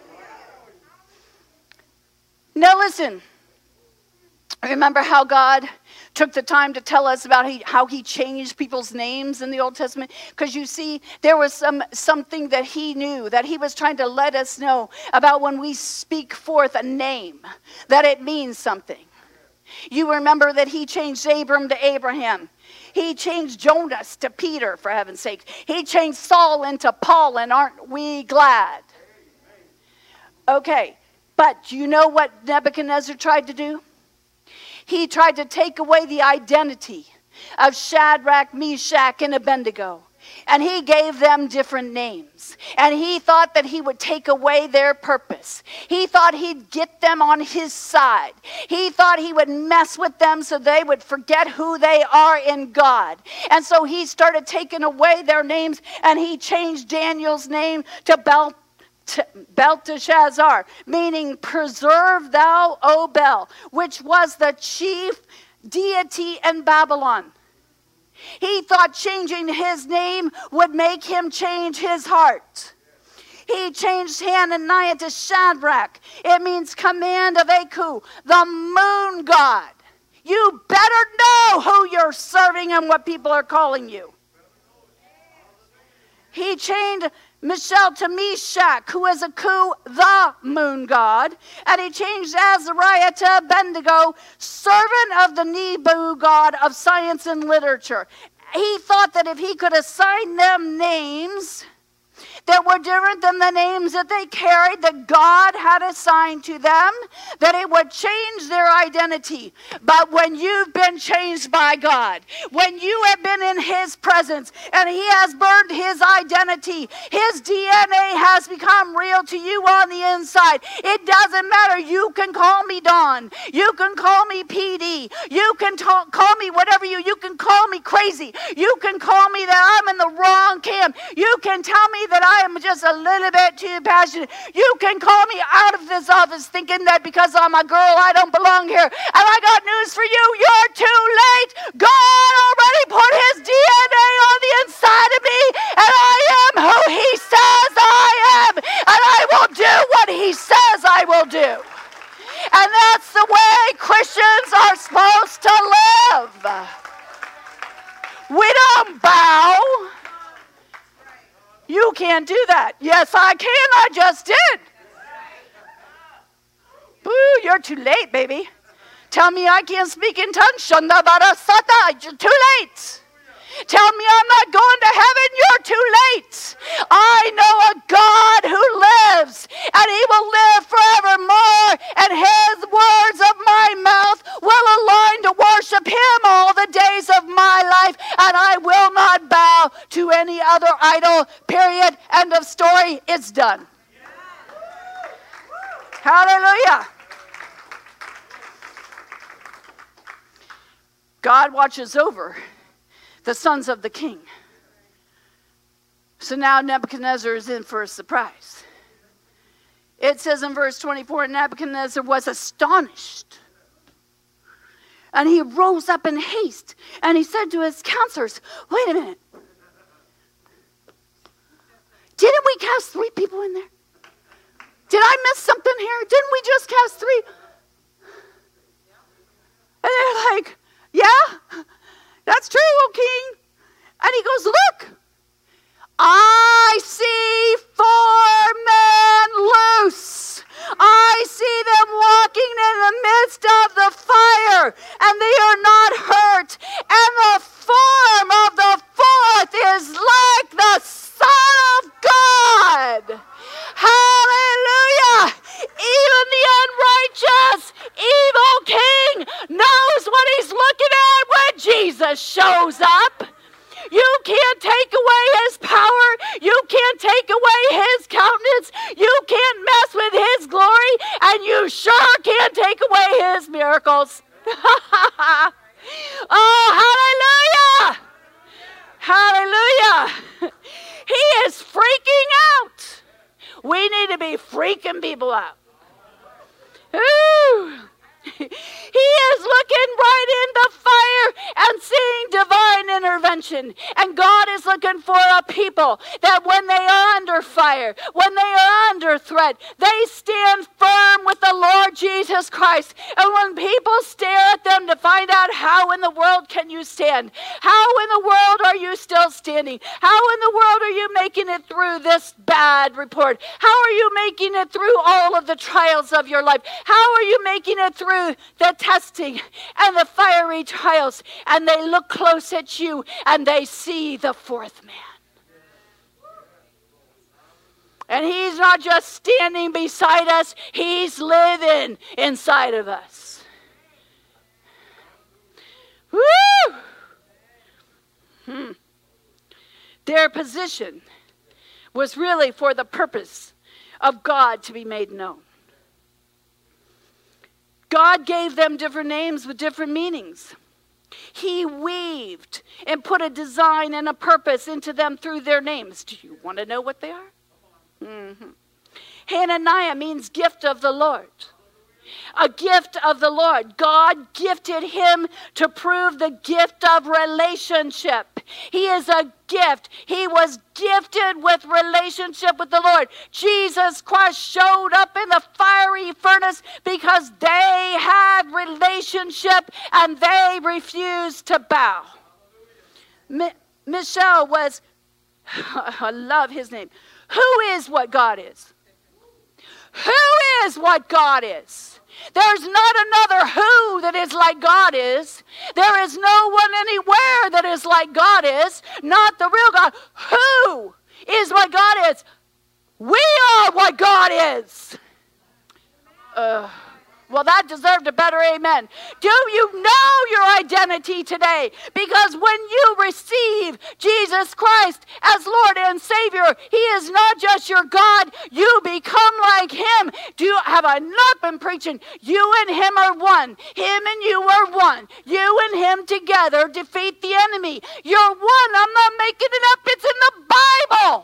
Now listen, remember how God took the time to tell us about he, how he changed people's names in the Old Testament? Because you see, there was some something that he knew, that he was trying to let us know about when we speak forth a name, that it means something. You remember that he changed Abram to Abraham. He changed Jonas to Peter, for heaven's sake. He changed Saul into Paul, and aren't we glad? Okay. But do you know what Nebuchadnezzar tried to do? He tried to take away the identity of Shadrach, Meshach, and Abednego. And he gave them different names. And he thought that he would take away their purpose. He thought he'd get them on his side. He thought he would mess with them so they would forget who they are in God. And so he started taking away their names, and he changed Daniel's name to Bel. Belteshazzar, meaning preserve thou, O Bel, which was the chief deity in Babylon. He thought changing his name would make him change his heart. He changed Hananiah to Shadrach. It means command of Aku, the moon god. You better know who you're serving and what people are calling you. He changed Mishael to Meshach, who is Aku, the moon god. And he changed Azariah to Abednego, servant of the Nebu god of science and literature. He thought that if he could assign them names that were different than the names that they carried, that God had assigned to them, that it would change their identity. But when you've been changed by God, when you have been in his presence and he has burned his identity, his D N A has become real to you on the inside. It doesn't matter. You can call me Dawn. You can call me P D. You can talk, call me whatever you, you can call me crazy. You can call me that I'm in the wrong camp. You can tell me that I I am just a little bit too passionate. You can call me out of this office thinking that because I'm a girl, I don't belong here. And I got news for you. You're too late. God already put his D N A on the inside of me, and I am who he says I am. And I will do what he says I will do. And that's the way Christians are supposed to live. We don't bow. You can't do that. Yes, I can. I just did. Boo, you're too late, baby. Tell me I can't speak in tongues. Shanda bara sata. You're too late. Tell me I'm not going to heaven. You're too late. I know a God who lives, and he will live forevermore, and his words of my mouth will align to worship him all the days of my life, and I will not bow to any other idol. Period. End of story. It's done. Hallelujah. God watches over the sons of the king. So now Nebuchadnezzar is in for a surprise. It says in verse twenty-four, Nebuchadnezzar was astonished. And he rose up in haste. And he said to his counselors, wait a minute. Didn't we cast three people in there? Did I miss something here? Didn't we just cast three? And they're like, yeah, that's true, O king. And he goes, look, I see four men loose. I see them walking in the midst of the fire, and they are not hurt. And the form of the fourth is like the Son of God. Hallelujah. Even the unrighteous, evil king knows what he's looking at when Jesus shows up. You can't take away his power. You can't take away his countenance. You can't mess with his glory. And you sure can't take away his miracles. Oh, hallelujah. Hallelujah. He is freaking out. We need to be freaking people out. Ooh. He is looking right in the fire and seeing divine intervention. And God is looking for a people that when they are under fire, when they are under threat, they stand firm with the Lord Jesus Christ. And when people stare at them to find out how in the world can you stand? How in the world are you still standing? How in the world are you making it through this bad report? How are you making it through all of the trials of your life? How are you making it through the testing and the fiery trials? And they look close at you and they see the fourth man. And he's not just standing beside us, he's living inside of us. Woo! Hmm. Their position was really for the purpose of God to be made known. God gave them different names with different meanings. He weaved and put a design and a purpose into them through their names. Do you want to know what they are? Mm-hmm. Hananiah means gift of the Lord. A gift of the Lord. God gifted him to prove the gift of relationship. He is a gift. He was gifted with relationship with the Lord. Jesus Christ showed up in the fiery furnace because they had relationship and they refused to bow. Mi- Michelle was, I love his name. Who is what God is? Who is what God is? There's not another who that is like God is. There is no one anywhere that is like God is. Not the real God. Who is what God is? We are what God is. Uh, well, that deserved a better amen. Do you know your identity today? Because when you receive Jesus Christ as Lord and Savior, he is not just your God. You become like him. Do you, have I not been preaching? You and him are one. Him and you are one. You and him together defeat the enemy. You're one. I'm not making it up. It's in the Bible.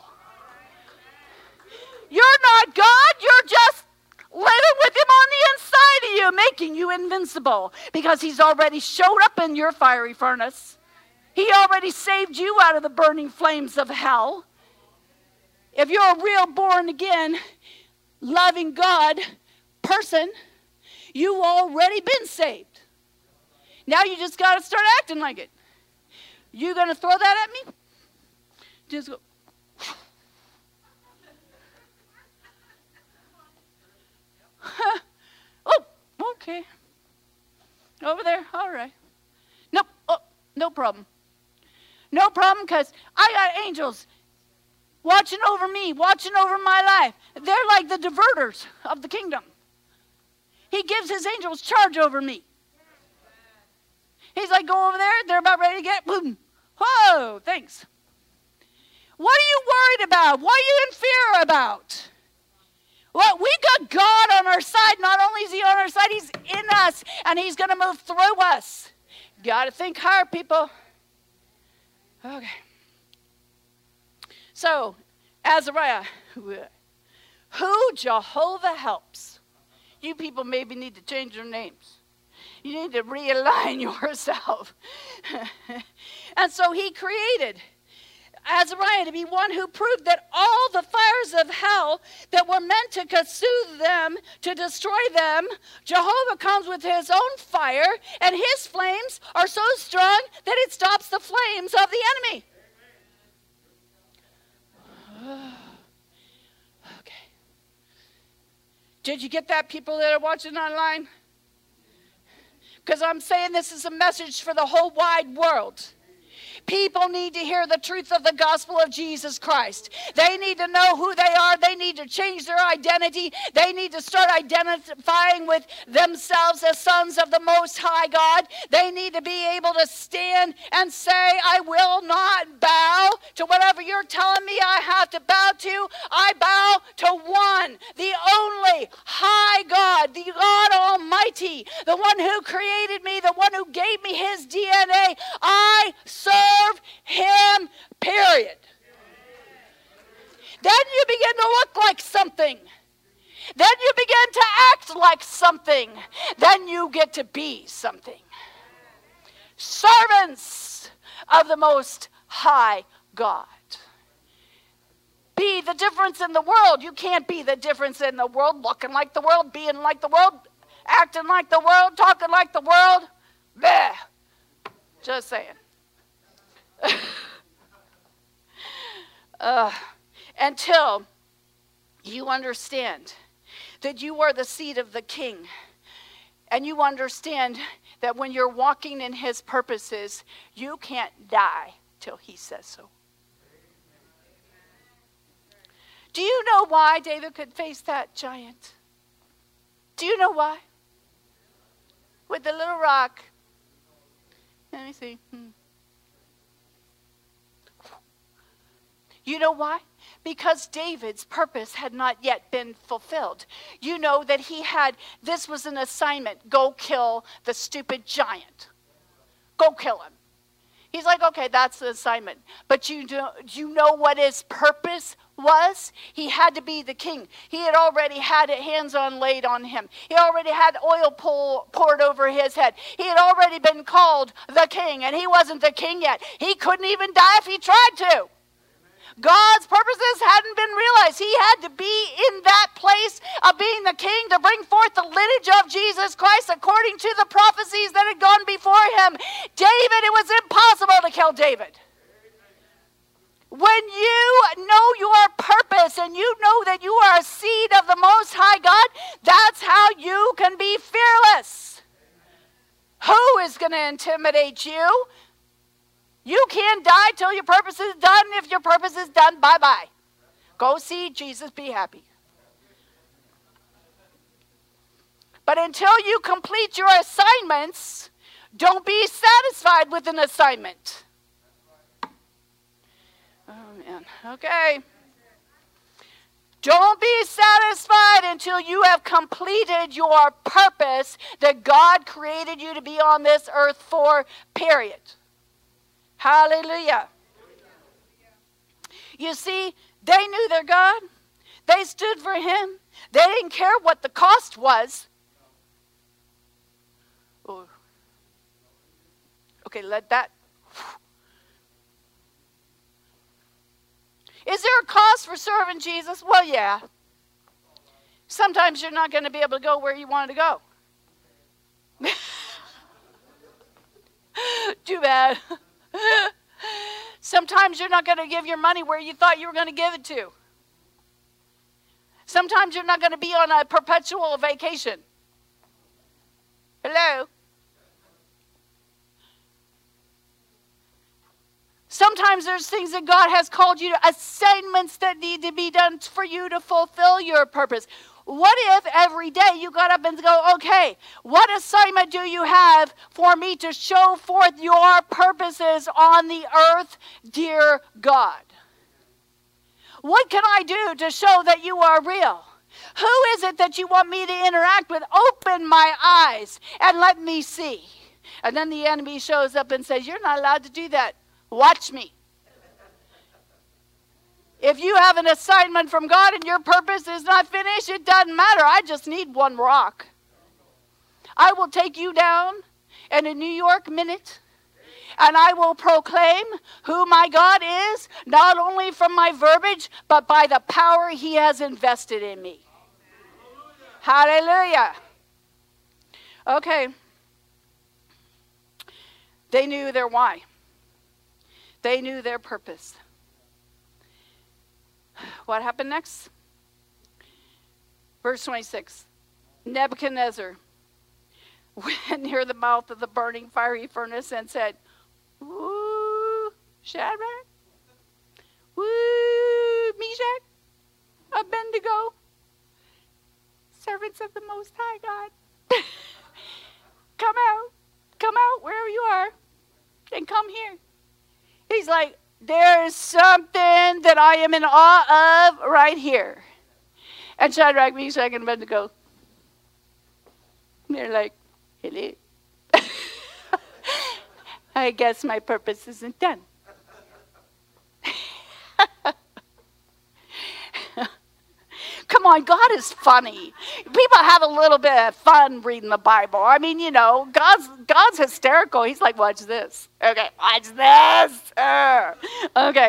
You're not God. You're just living with him on the inside of you, making you invincible because he's already showed up in your fiery furnace. He already saved you out of the burning flames of hell. If you're a real born again, loving God person, you've already been saved. Now you just got to start acting like it. You going to throw that at me? Just go. Oh, problem. No problem, because I got angels watching over me, watching over my life. They're like the diverters of the kingdom. He gives his angels charge over me. He's like, go over there. They're about ready to get, boom. Whoa, thanks. What are you worried about? What are you in fear about? Well, we got God on our side. Not only is he on our side, he's in us, and he's going to move through us. Got to think hard, people. Okay. So, Azariah, who Jehovah helps. You people maybe need to change your names. You need to realign yourself. And so he created Azariah to be one who proved that all the fires of hell that were meant to consume them, to destroy them, Jehovah comes with his own fire, and his flames are so strong that it stops the flames of the enemy. Okay. Did you get that, people that are watching online? Because I'm saying this is a message for the whole wide world. People need to hear the truth of the gospel of Jesus Christ. They need to know who they are. They need to change their identity. They need to start identifying with themselves as sons of the Most High God. They need to be able to stand and say, I will not bow to whatever you're telling me I have to bow to. I bow to one, the only high God, the God Almighty, the one who created me, the one who gave me his D N A. I serve him, period. Then you begin to look like something. Then you begin to act like something. Then you get to be something. Servants of the Most High God. Be the difference in the world. You can't be the difference in the world, looking like the world, being like the world, acting like the world, talking like the world. Bleh. Just saying. uh, until you understand that you are the seed of the king, and you understand that when you're walking in his purposes, you can't die till he says so. Do you know why David could face that giant? Do you know why? With the little rock. Let me see. Hmm. You know why? Because David's purpose had not yet been fulfilled. You know that he had, this was an assignment. Go kill the stupid giant. Go kill him. He's like, okay, that's the assignment. But you know, you know what his purpose was? He had to be the king. He had already had hands on laid on him. He already had oil pour, poured over his head. He had already been called the king, and he wasn't the king yet. He couldn't even die if he tried to. God's purposes hadn't been realized. He had to be in that place of being the king to bring forth the lineage of Jesus Christ according to the prophecies that had gone before him. David, it was impossible to kill David. When you know your purpose and you know that you are a seed of the Most High God, that's how you can be fearless. Who is going to intimidate you? You can't die till your purpose is done. If your purpose is done, bye-bye. Go see Jesus, be happy. But until you complete your assignments, don't be satisfied with an assignment. Oh, man. Okay. Don't be satisfied until you have completed your purpose that God created you to be on this earth for, period. Hallelujah. You see, they knew their God. They stood for him. They didn't care what the cost was. Ooh. Okay, let that. Is there a cost for serving Jesus? Well, yeah. Sometimes you're not going to be able to go where you wanted to go. Too bad. Sometimes you're not going to give your money where you thought you were going to give it to. Sometimes you're not going to be on a perpetual vacation. Hello? Sometimes there's things that God has called you to, assignments that need to be done for you to fulfill your purpose. What if every day you got up and go, okay, what assignment do you have for me to show forth your purposes on the earth, dear God? What can I do to show that you are real? Who is it that you want me to interact with? Open my eyes and let me see. And then the enemy shows up and says, you're not allowed to do that. Watch me. If you have an assignment from God and your purpose is not finished, it doesn't matter. I just need one rock. I will take you down in a New York minute, and I will proclaim who my God is, not only from my verbiage, but by the power he has invested in me. Hallelujah. Okay. They knew their why. They knew their purpose. What happened next? Verse twenty-six. Nebuchadnezzar went near the mouth of the burning fiery furnace and said, woo, Shadrach, woo, Meshach, Abednego, servants of the Most High God. Come out, come out wherever you are, and come here. He's like, there is something that I am in awe of right here. And Shadrach, Meshach, and Abednego, they're like, hello. I guess my purpose isn't done. Come on, God is funny. People have a little bit of fun reading the Bible. I mean, you know, God's God's hysterical. He's like, watch this. Okay, watch this. Uh, okay.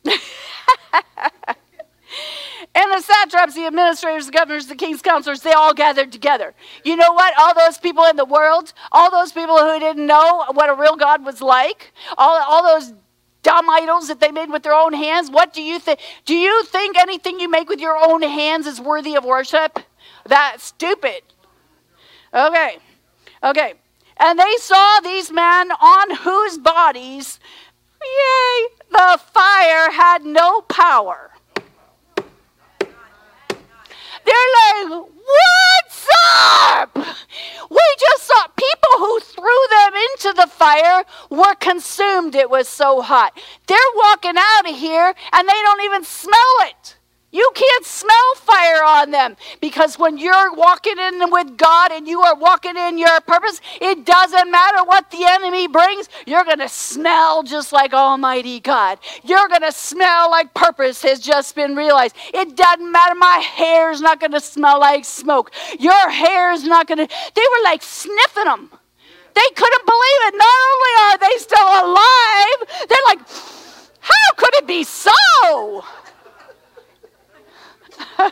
And the satraps, the administrators, the governors, the king's counselors, they all gathered together. You know what? All those people in the world, all those people who didn't know what a real God was like, all, all those dumb idols that they made with their own hands, what do you think? Do you think anything you make with your own hands is worthy of worship? That's stupid. Okay. Okay. And they saw these men on whose bodies, yay, the fire had no power. They're like, what's up? We just saw people who threw them into the fire were consumed. It was so hot. They're walking out of here and they don't even smell it. You can't smell fire on them, because when you're walking in with God and you are walking in your purpose, it doesn't matter what the enemy brings. You're going to smell just like Almighty God. You're going to smell like purpose has just been realized. It doesn't matter. My hair's not going to smell like smoke. Your hair's not going to. They were like sniffing them. They couldn't believe it. Not only are they still alive, they're like, how could it be so? They're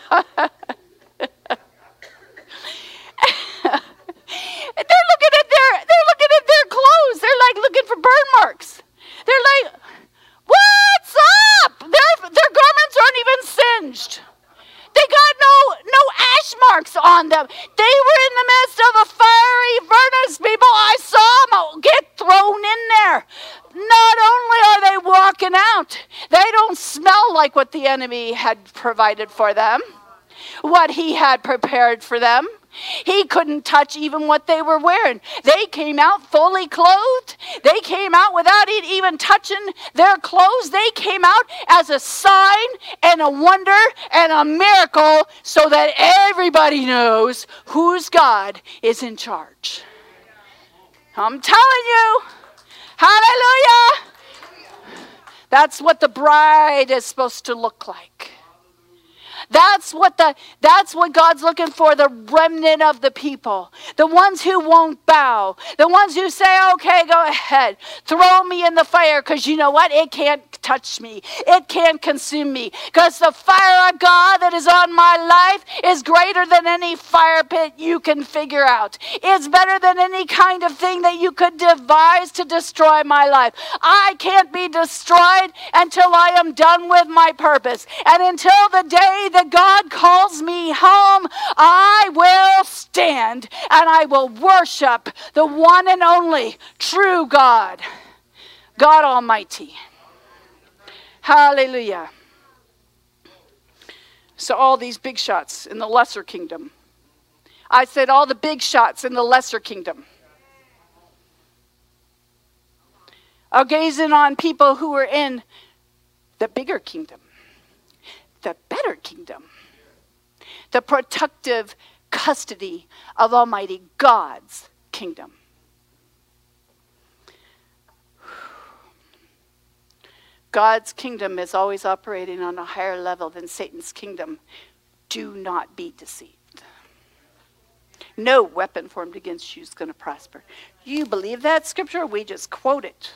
looking at their they're looking at their clothes. They're like looking for burn marks. They're like, what's up? Their their garments aren't even singed. They got no no ash marks on them. They were in the midst of a fiery furnace, people. I saw them get thrown in there. Not only are they walking out, they don't smell like what the enemy had provided for them, what he had prepared for them. He couldn't touch even what they were wearing. They came out fully clothed. They came out without it even touching their clothes. They came out as a sign and a wonder and a miracle, so that everybody knows whose God is in charge. I'm telling you. Hallelujah. That's what the bride is supposed to look like. That's what the that's what God's looking for, the remnant of the people. The ones who won't bow. The ones who say, okay, go ahead. Throw me in the fire, because you know what? It can't touch me. It can't consume me. Because the fire of God that is on my life is greater than any fire pit you can figure out. It's better than any kind of thing that you could devise to destroy my life. I can't be destroyed until I am done with my purpose. And until the day that God calls me home, I will stand and I will worship the one and only true God, God Almighty. Hallelujah. So all these big shots in the lesser kingdom. I said all the big shots in the lesser kingdom are gazing on people who are in the bigger kingdom, the better kingdom, the protective custody of Almighty God's kingdom. God's kingdom is always operating on a higher level than Satan's kingdom. Do not be deceived. No weapon formed against you is going to prosper. You believe that scripture? We just quote it.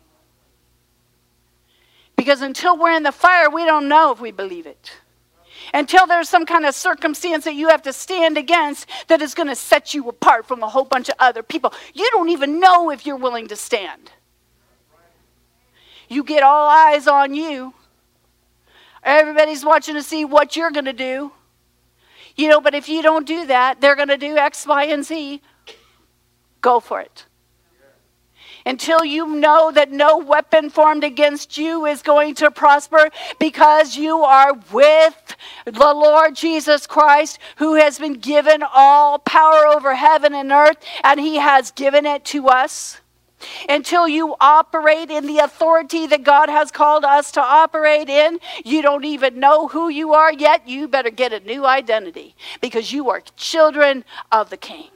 Because until we're in the fire, we don't know if we believe it. Until there's some kind of circumstance that you have to stand against that is going to set you apart from a whole bunch of other people. You don't even know if you're willing to stand. You get all eyes on you. Everybody's watching to see what you're going to do. You know, but if you don't do that, they're going to do X, Y, and Z. Go for it. Until you know that no weapon formed against you is going to prosper, because you are with the Lord Jesus Christ, who has been given all power over heaven and earth, and he has given it to us. Until you operate in the authority that God has called us to operate in, you don't even know who you are yet. You better get a new identity, because you are children of the King.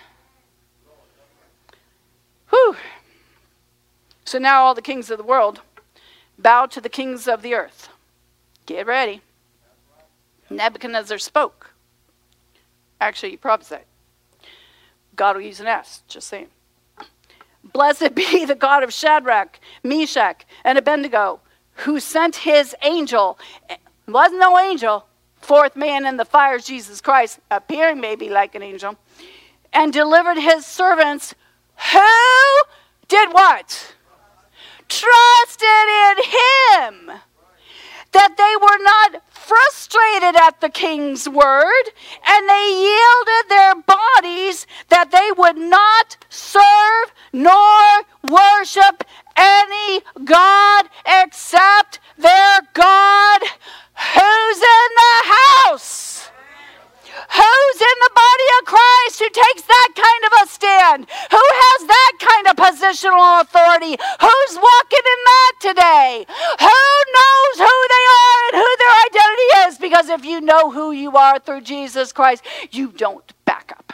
Whew. So now all the kings of the world bow to the kings of the earth. Get ready. Nebuchadnezzar spoke. Actually, he prophesied. God will use an S, just saying. Blessed be the God of Shadrach, Meshach, and Abednego, who sent his angel, wasn't no angel, fourth man in the fire, Jesus Christ, appearing maybe like an angel, and delivered his servants who did what? Trusted in him. That they were not frustrated at the king's word, and they yielded their bodies that they would not serve nor worship any God except their God who's in the house. Who's in the body of Christ who takes that kind of a stand? Who has that kind of positional authority? Who's walking in that today? Who knows who they are and who their identity is? Because if you know who you are through Jesus Christ, you don't back up.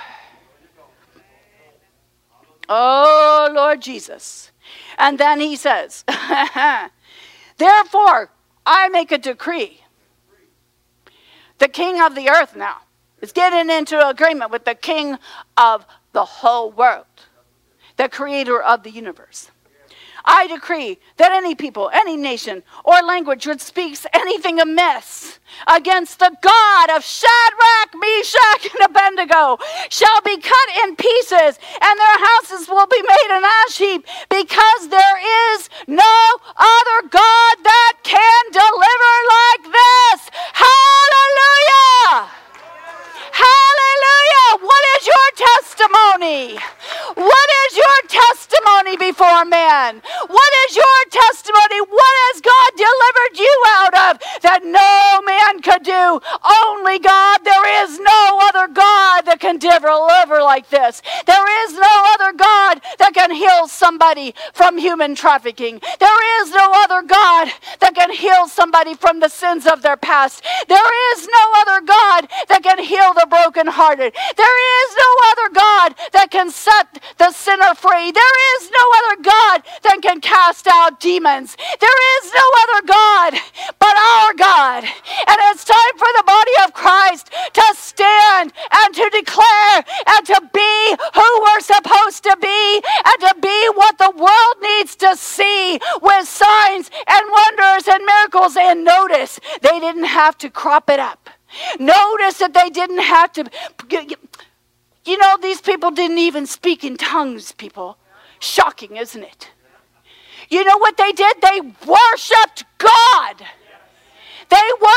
Oh, Lord Jesus. And then he says, therefore, I make a decree. The king of the earth now is getting into agreement with the king of the whole world, the creator of the universe. I decree that any people, any nation, or language which speaks anything amiss against the God of Shadrach, Meshach, and Abednego shall be cut in pieces, and their houses will be made an ash heap, because there is no other God that can deliver like this. Hallelujah! Hallelujah! What is your testimony? What is your testimony before man? What is your testimony? What has God delivered you out of that no man could do? Only God. There is no other God that can deliver like this. There is no other God that can heal somebody from human trafficking. There is no other God that can heal somebody from the sins of their past. There is no other God that can heal the brokenhearted. There is no other God that can set the sinner free. There is no other God that can cast out demons. There is no other God but our God. And it's time for the body of Christ to stand and to declare and to be who we're supposed to be, and to be what the world needs to see, with signs and wonders and miracles. And notice, they didn't have to crop it up. Notice that they didn't have to. You know, these people didn't even speak in tongues, people. Shocking, isn't it? You know what they did? They worshiped God. They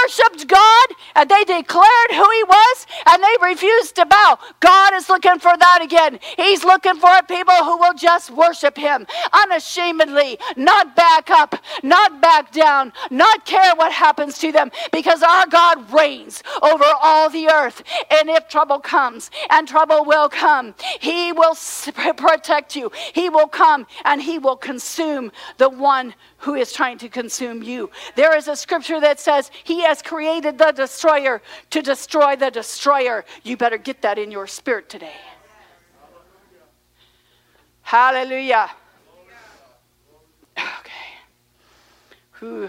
worshiped God and they declared who he was and they refused to bow. God is looking for that again. He's looking for people who will just worship him unashamedly, not back up, not back down, not care what happens to them, because our God reigns over all the earth. And if trouble comes, and trouble will come, he will protect you. He will come and he will consume the one who is trying to consume you. There is a scripture that says he has created the destroyer to destroy the destroyer. You better get that in your spirit today. Hallelujah. Okay. Whew.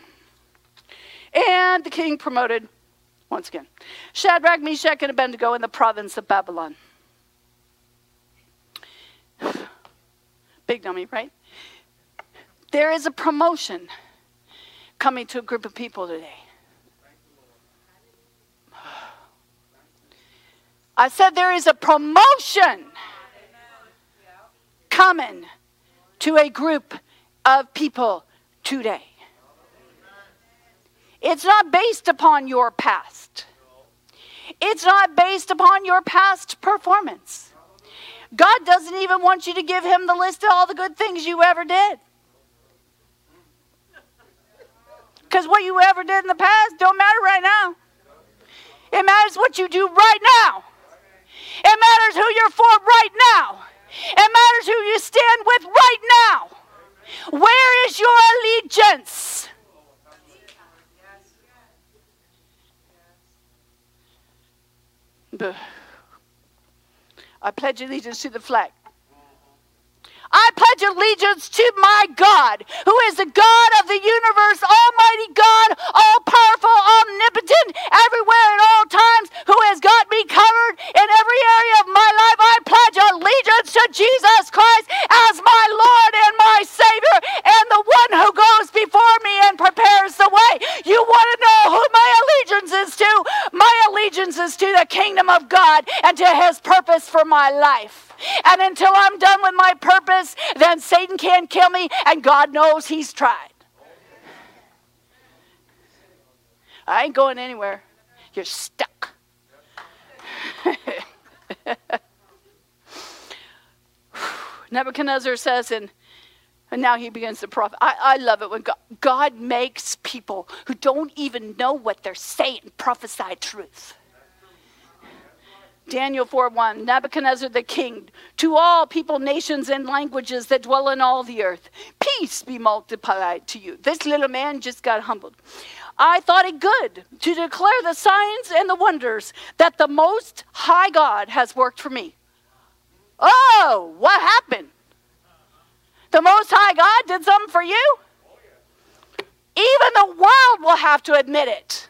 And the king promoted, once again, Shadrach, Meshach, and Abednego in the province of Babylon. Big dummy, right? There is a promotion coming to a group of people today. I said there is a promotion coming to a group of people today. It's not based upon your past. It's not based upon your past performance. God doesn't even want you to give him the list of all the good things you ever did. Because what you ever did in the past don't matter right now. It matters what you do right now. It matters who you're for right now. It matters who you stand with right now. Where is your allegiance? I pledge allegiance to the flag. I pledge allegiance to my God, who is the God of the universe, Almighty God, all-powerful, omnipotent, everywhere at all times, who has got me covered in every area of my life. I pledge allegiance to Jesus Christ as my Lord and my Savior, and the one who goes before me and prepares the way. You want to know who my allegiance is to? My allegiance is to the kingdom of God and to his purpose for my life. And until I'm done with my purpose, then Satan can't kill me, and God knows he's tried. I ain't going anywhere. You're stuck. Nebuchadnezzar says, and, and now he begins to prophet. I, I love it when God, God makes people who don't even know what they're saying prophesy truth. Daniel four one, Nebuchadnezzar the king, to all people, nations, and languages that dwell in all the earth, peace be multiplied to you. This little man just got humbled. I thought it good to declare the signs and the wonders that the Most High God has worked for me. Oh, what happened? The Most High God did something for you? Even the world will have to admit it.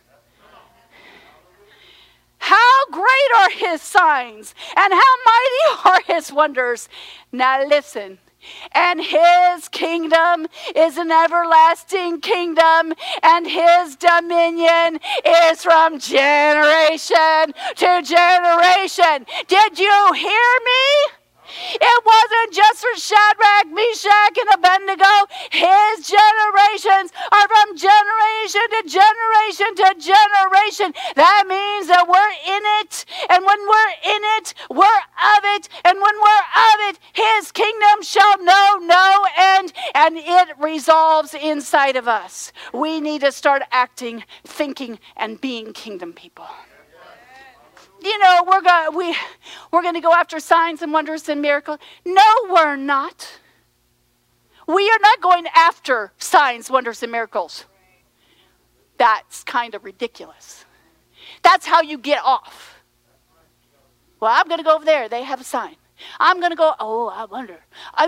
How great are his signs, and how mighty are his wonders. Now listen. And his kingdom is an everlasting kingdom, and his dominion is from generation to generation. Did you hear me? It wasn't just for Shadrach, Meshach, and Abednego. His generations are from generation to generation to generation. That means that we're in it. And when we're in it, we're of it. And when we're of it, his kingdom shall know no end. And it resolves inside of us. We need to start acting, thinking, and being kingdom people. You know, we're going we we're going to go after signs and wonders and miracles. No, we're not. We are not going after signs, wonders, and miracles. That's kind of ridiculous. That's how you get off. Well, I'm going to go over there. They have a sign. I'm going to go, oh, I wonder. I,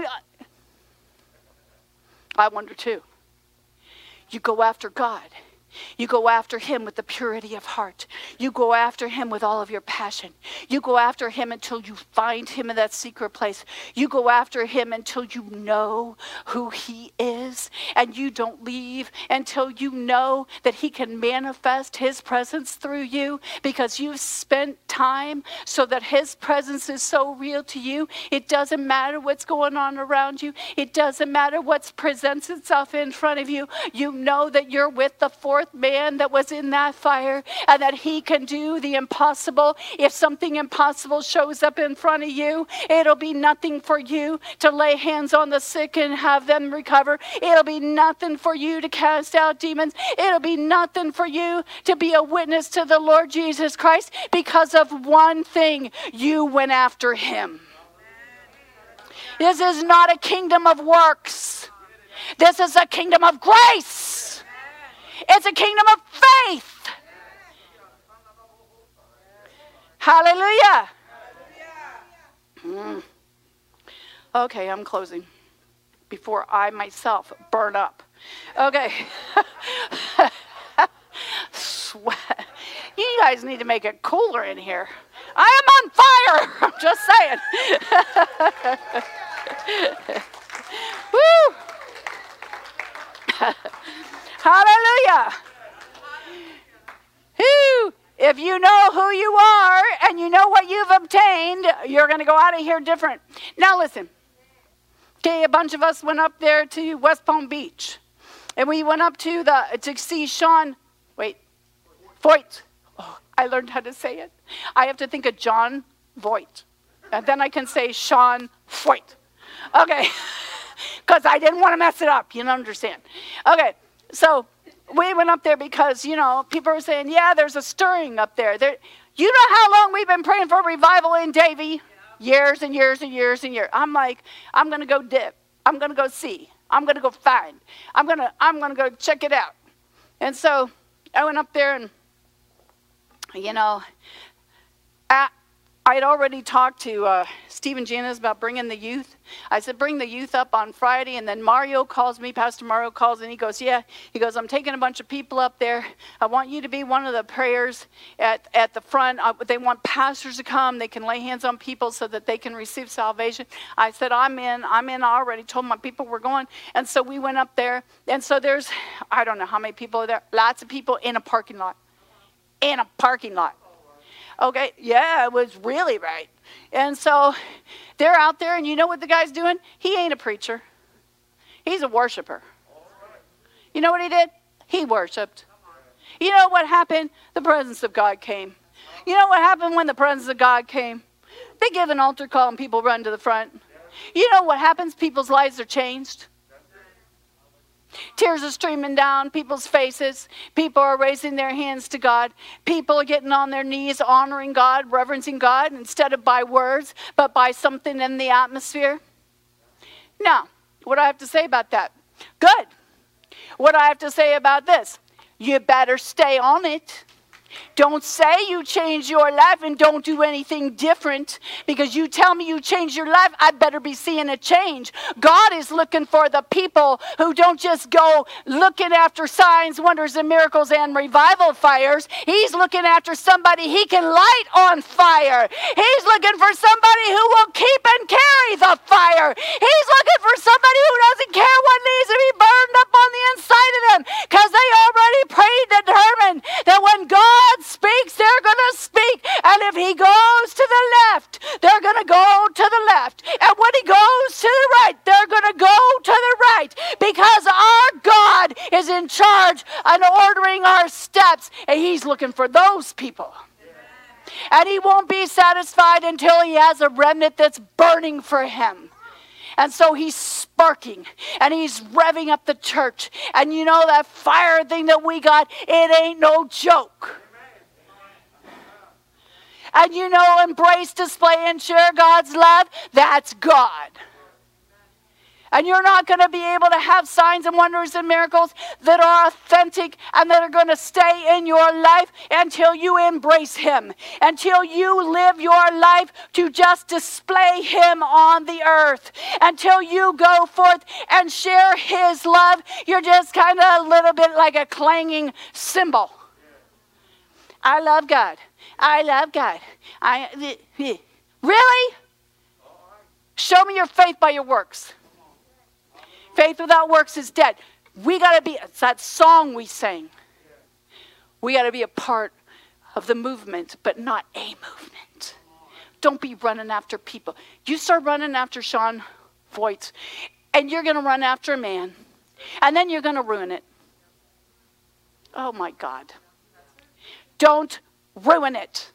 I wonder too. You go after God. You go after him with the purity of heart. You go after him with all of your passion. You go after him until you find him in that secret place. You go after him until you know who he is. And you don't leave until you know that he can manifest his presence through you, because you've spent time so that his presence is so real to you. It doesn't matter what's going on around you. It doesn't matter what presents itself in front of you. You know that you're with the force fourth man that was in that fire, and that he can do the impossible. If something impossible shows up in front of you, it'll be nothing for you to lay hands on the sick and have them recover. It'll be nothing for you to cast out demons. It'll be nothing for you to be a witness to the Lord Jesus Christ, because of one thing: you went after him. This is not a kingdom of works. This is a kingdom of grace. It's a kingdom of faith. Hallelujah. Mm. Okay, I'm closing before I myself burn up. Okay. Sweat. You guys need to make it cooler in here. I am on fire. I'm just saying. Woo. Hallelujah. Woo. If you know who you are and you know what you've obtained, you're going to go out of here different. Now listen. Okay, a bunch of us went up there to West Palm Beach. And we went up to the to see Sean, wait, Voigt. Oh, I learned how to say it. I have to think of John Voigt. And then I can say Sean Voigt. Okay. Because I didn't want to mess it up. You don't understand. Okay. So we went up there because, you know, people were saying, yeah, there's a stirring up there. there. You know how long we've been praying for revival in Davie? Years and years and years and years. I'm like, I'm going to go dip. I'm going to go see. I'm going to go find. I'm going to I'm going to go check it out. And so I went up there and, you know, I, I had already talked to uh, Steve and Janice about bringing the youth. I said, bring the youth up on Friday. And then Mario calls me, Pastor Mario calls, and he goes, yeah. He goes, I'm taking a bunch of people up there. I want you to be one of the prayers at, at the front. Uh, they want pastors to come. They can lay hands on people so that they can receive salvation. I said, I'm in. I'm in. I already told my people we're going. And so we went up there. And so there's, I don't know how many people are there. Lots of people in a parking lot. In a parking lot. Okay, yeah, it was really right. And so they're out there, and you know what the guy's doing? He ain't a preacher. He's a worshiper. You know what he did? He worshiped. You know what happened? The presence of God came. You know what happened when the presence of God came? They give an altar call, and people run to the front. You know what happens? People's lives are changed. Tears are streaming down people's faces. People are raising their hands to God. People are getting on their knees, honoring God, reverencing God, instead of by words, but by something in the atmosphere. Now, what do I have to say about that? Good. What do I have to say about this? You better stay on it. Don't say you changed your life and don't do anything different, because you tell me you changed your life, I better be seeing a change. God is looking for the people who don't just go looking after signs, wonders, and miracles and revival fires. He's looking after somebody he can light on fire. He's looking for somebody who will keep and carry the fire. He's looking for somebody who doesn't care what needs to be burned up on the inside of them, because they already predetermined that when God God speaks, they're going to speak. And if he goes to the left, they're going to go to the left. And when he goes to the right, they're going to go to the right. Because our God is in charge and ordering our steps. And he's looking for those people. And he won't be satisfied until he has a remnant that's burning for him. And so he's sparking and he's revving up the church. And you know that fire thing that we got, it ain't no joke. And you know, embrace, display, and share God's love, that's God. And you're not going to be able to have signs and wonders and miracles that are authentic and that are going to stay in your life until you embrace him. Until you live your life to just display him on the earth. Until you go forth and share his love. You're just kind of a little bit like a clanging cymbal. I love God. I love God. I really? Show me your faith by your works. Faith without works is dead. We got to be, it's that song we sang. We got to be a part of the movement, but not a movement. Don't be running after people. You start running after Sean Voigt, and you're going to run after a man, and then you're going to ruin it. Oh my God. Don't ruin it.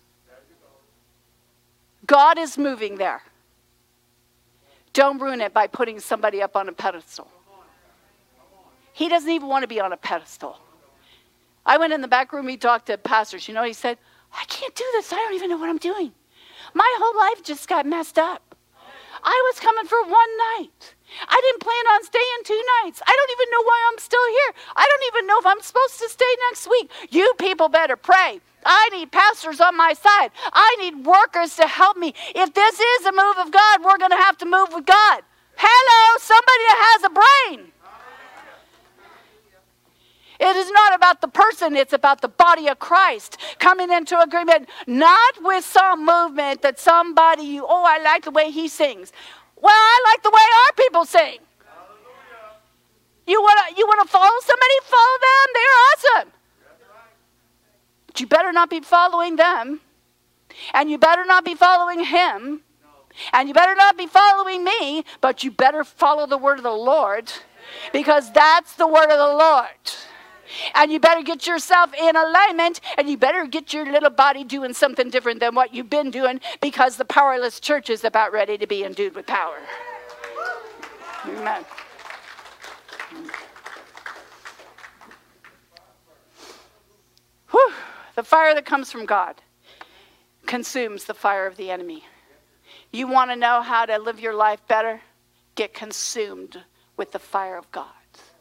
God is moving there. Don't ruin it by putting somebody up on a pedestal. He doesn't even want to be on a pedestal. I went in the back room, he talked to pastors. You know, he said, I can't do this. I don't even know what I'm doing. My whole life just got messed up. I was coming for one night. I didn't plan on staying two nights. I don't even know why I'm still here. I don't even know if I'm supposed to stay next week. You people better pray. I need pastors on my side. I need workers to help me. If this is a move of God, we're going to have to move with God. Hello, somebody that has a brain. It is not about the person, it's about the body of Christ coming into agreement, not with some movement that somebody, oh, I like the way he sings. Well, I like the way our people sing. You want to you want to follow somebody? Follow them. They're awesome. But you better not be following them. And you better not be following him. And you better not be following me. But you better follow the word of the Lord. Because that's the word of the Lord. And you better get yourself in alignment, and you better get your little body doing something different than what you've been doing, because the powerless church is about ready to be endued with power. Amen. Whew. The fire that comes from God consumes the fire of the enemy. You want to know how to live your life better? Get consumed with the fire of God.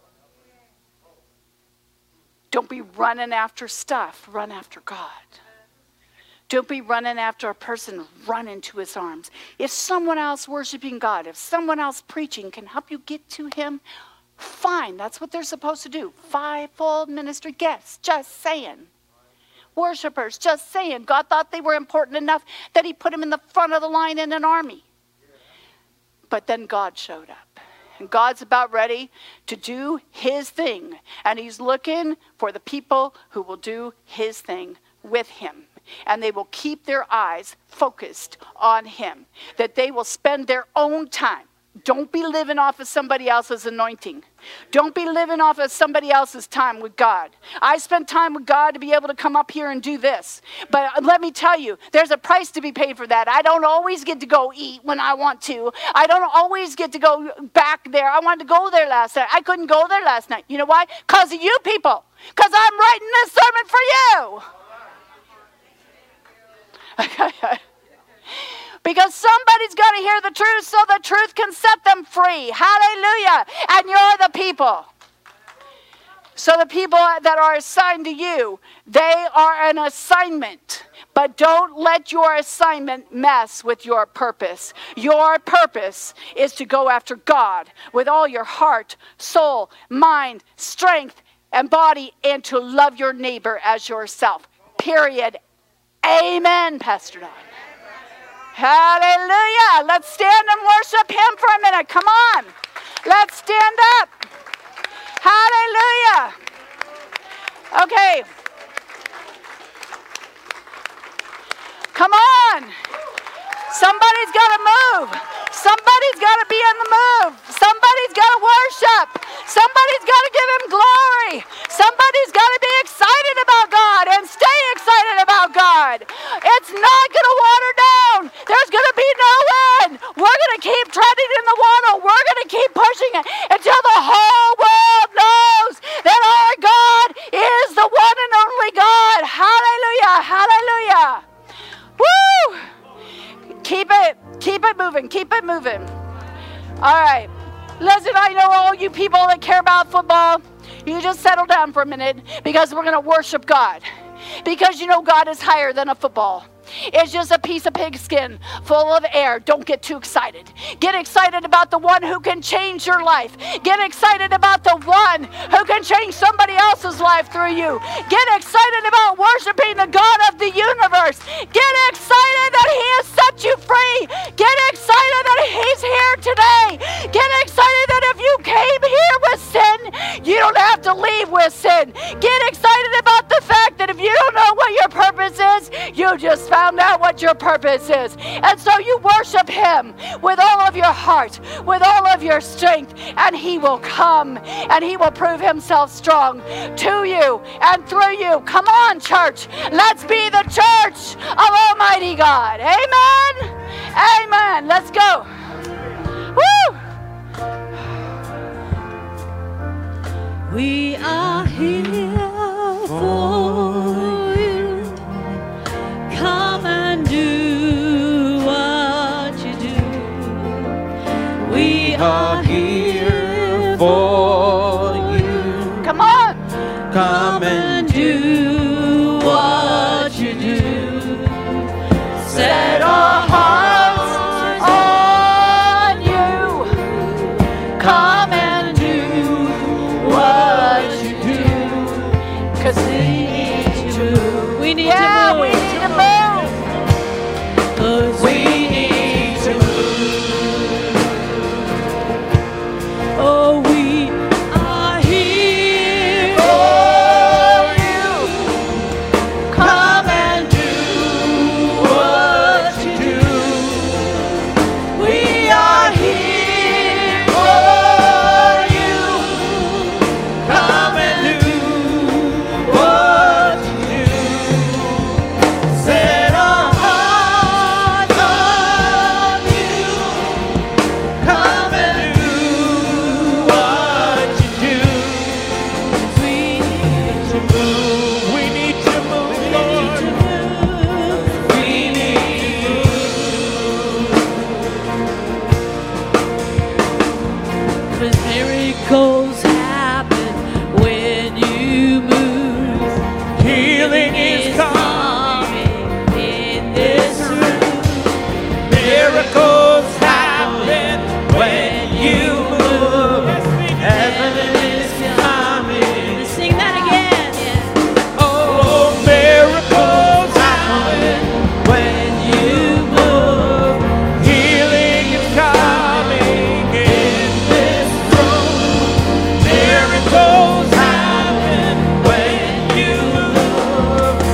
Don't be running after stuff. Run after God. Don't be running after a person. Run into his arms. If someone else worshiping God, if someone else preaching can help you get to him, fine. That's what they're supposed to do. Fivefold ministry gifts. Just saying. Worshippers. Just saying. God thought they were important enough that he put them in the front of the line in an army. But then God showed up. And God's about ready to do his thing. And he's looking for the people who will do his thing with him. And they will keep their eyes focused on him. That they will spend their own time. Don't be living off of somebody else's anointing. Don't be living off of somebody else's time with God. I spent time with God to be able to come up here and do this. But let me tell you, there's a price to be paid for that. I don't always get to go eat when I want to. I don't always get to go back there. I wanted to go there last night. I couldn't go there last night. You know why? Because of you people. Because I'm writing this sermon for you. Because somebody's got to hear the truth so the truth can set them free. Hallelujah. And you're the people. So the people that are assigned to you, they are an assignment. But don't let your assignment mess with your purpose. Your purpose is to go after God with all your heart, soul, mind, strength, and body, and to love your neighbor as yourself. Period. Amen, Pastor Don. Hallelujah. Let's stand and worship him for a minute. Come on. Let's stand up. Hallelujah. Okay. Come on. Somebody's got to move. Somebody's got to be in the move. Somebody's got to worship. Somebody's got to give him glory. Somebody's got to be excited about God and stay excited about God. It's not going to water down. There's going to be no end. We're going to keep treading in the water. We're going to keep pushing it until the whole world knows that our God is the one and only God. Hallelujah. Hallelujah. Woo! Keep it, keep it moving, keep it moving. All right. Listen, I know all you people that care about football, you just settle down for a minute because we're going to worship God. Because you know God is higher than a football. It's just a piece of pigskin full of air. Don't get too excited. Get excited about the one who can change your life. Get excited about the one who can change somebody else's life through you. Get excited about worshiping the God of the universe. Get excited that he has set you free. Get excited that he's here today. Get excited that if you came here with sin, you don't have to leave with sin. Get excited about the fact that if you don't know what your purpose is, you just found out what what your purpose is. And so you worship him with all of your heart, with all of your strength, and he will come and he will prove himself strong to you and through you. Come on, church. Let's be the church of Almighty God. Amen. Amen. Let's go. Woo! We are here for you. Come and do what you do. We are here for you. Come on. Come and do what you do. Set our hearts on you. Come and do what you do. 'Cause we need to move. We need Yeah, to move. we need to move. 'Cause we need to move. Oh, we are here for you. Come and do what you do. We are here for you. Come and do what you do. Set our hearts on you. Come and do what you do. We need to move. We need to move, Lord. We need to move. 'Cause miracles happen when you move. Healing is coming in this room. Miracles happen when you move. Heaven is coming. Sing that again. Oh, miracles happen when you move. Healing is coming in this room. Miracles happen when you move.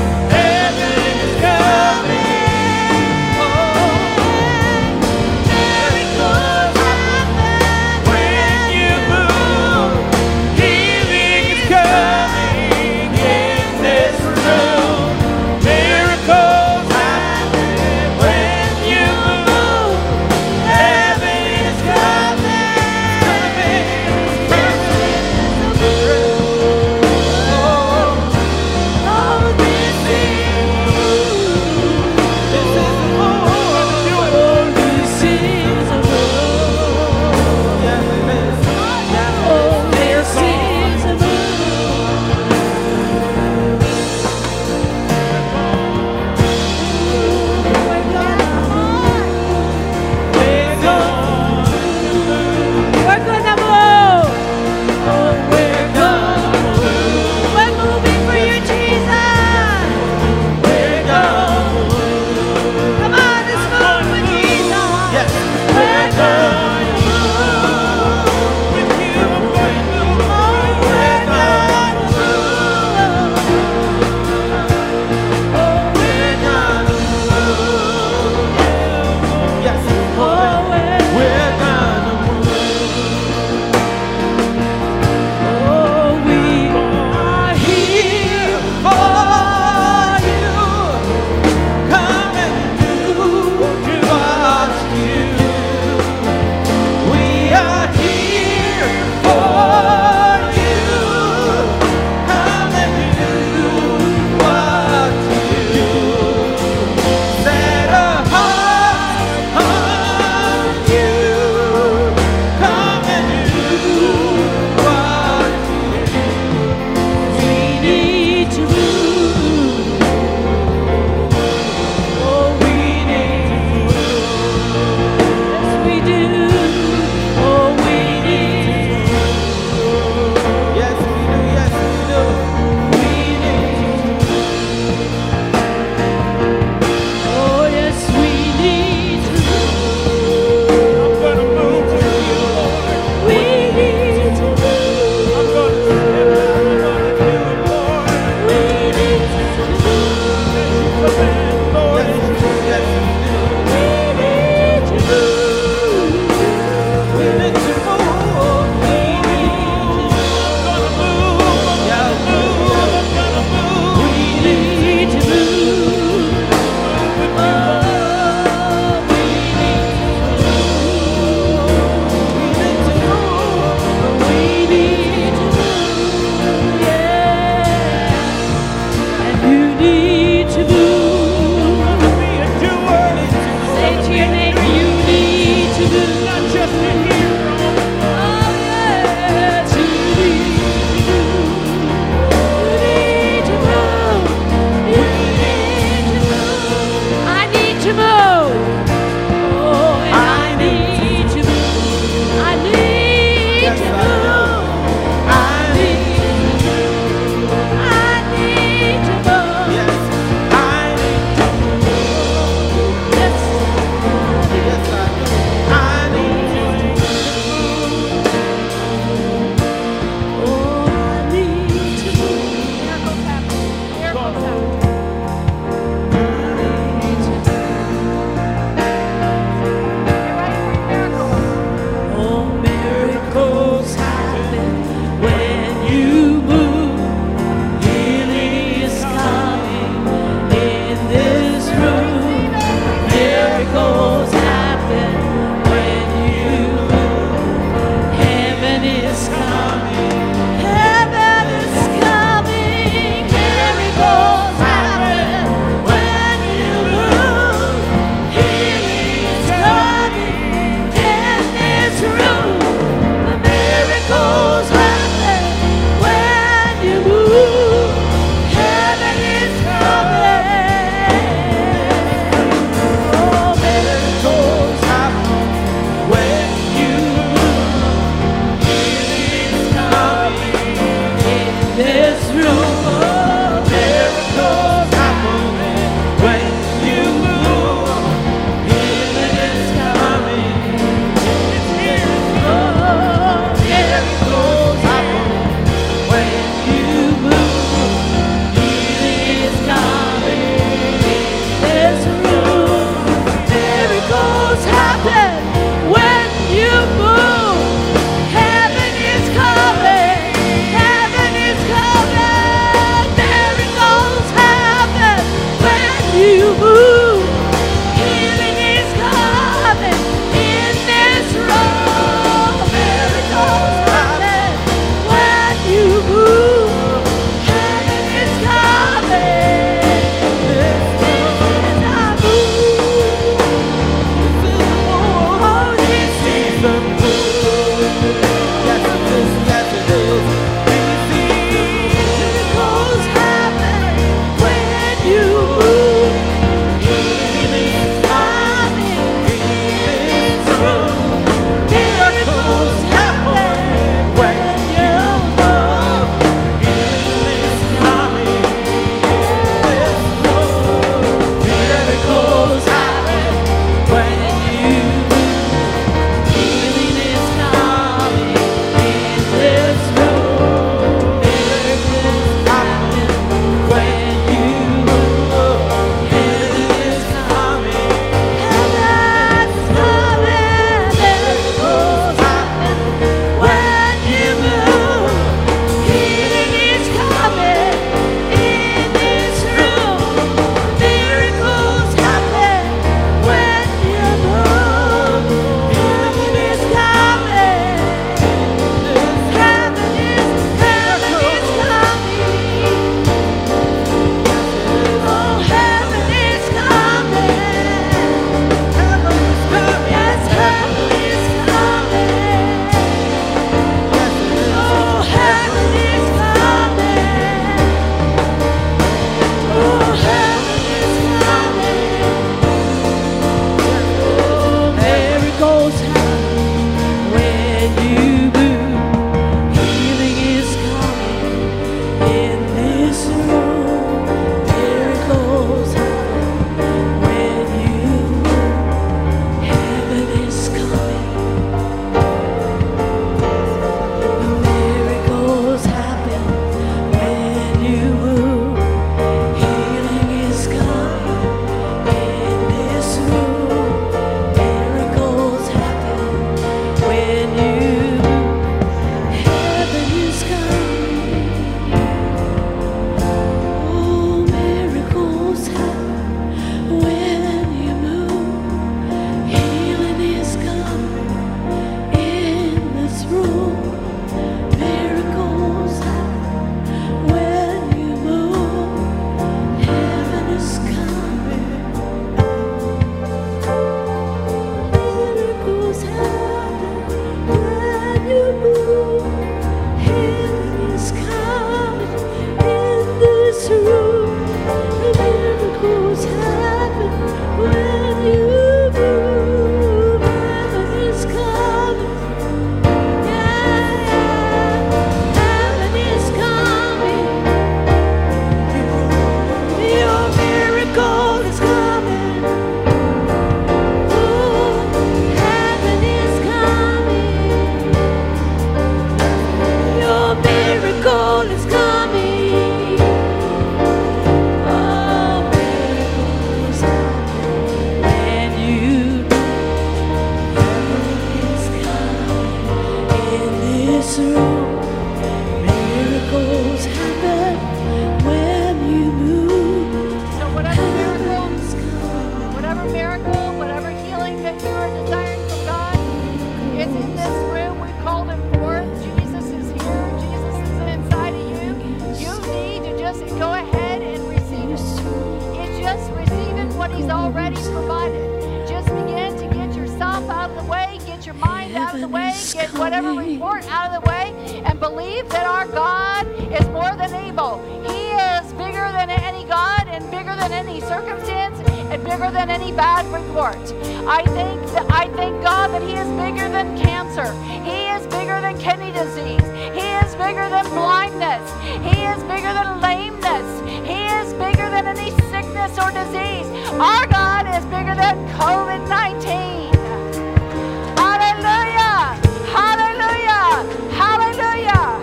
He's already provided. Just begin to get yourself out of the way, get your mind out of the way, get whatever report out of the way, and believe that our God is more than able. He is bigger than any God and bigger than any circumstance and bigger than any bad report. I think that I thank God that He is bigger than cancer. He is bigger than kidney disease. He is bigger than blindness. He is bigger than lameness. He is bigger than any sickness or disease. Our God is bigger than covid nineteen. Hallelujah! Hallelujah! Hallelujah!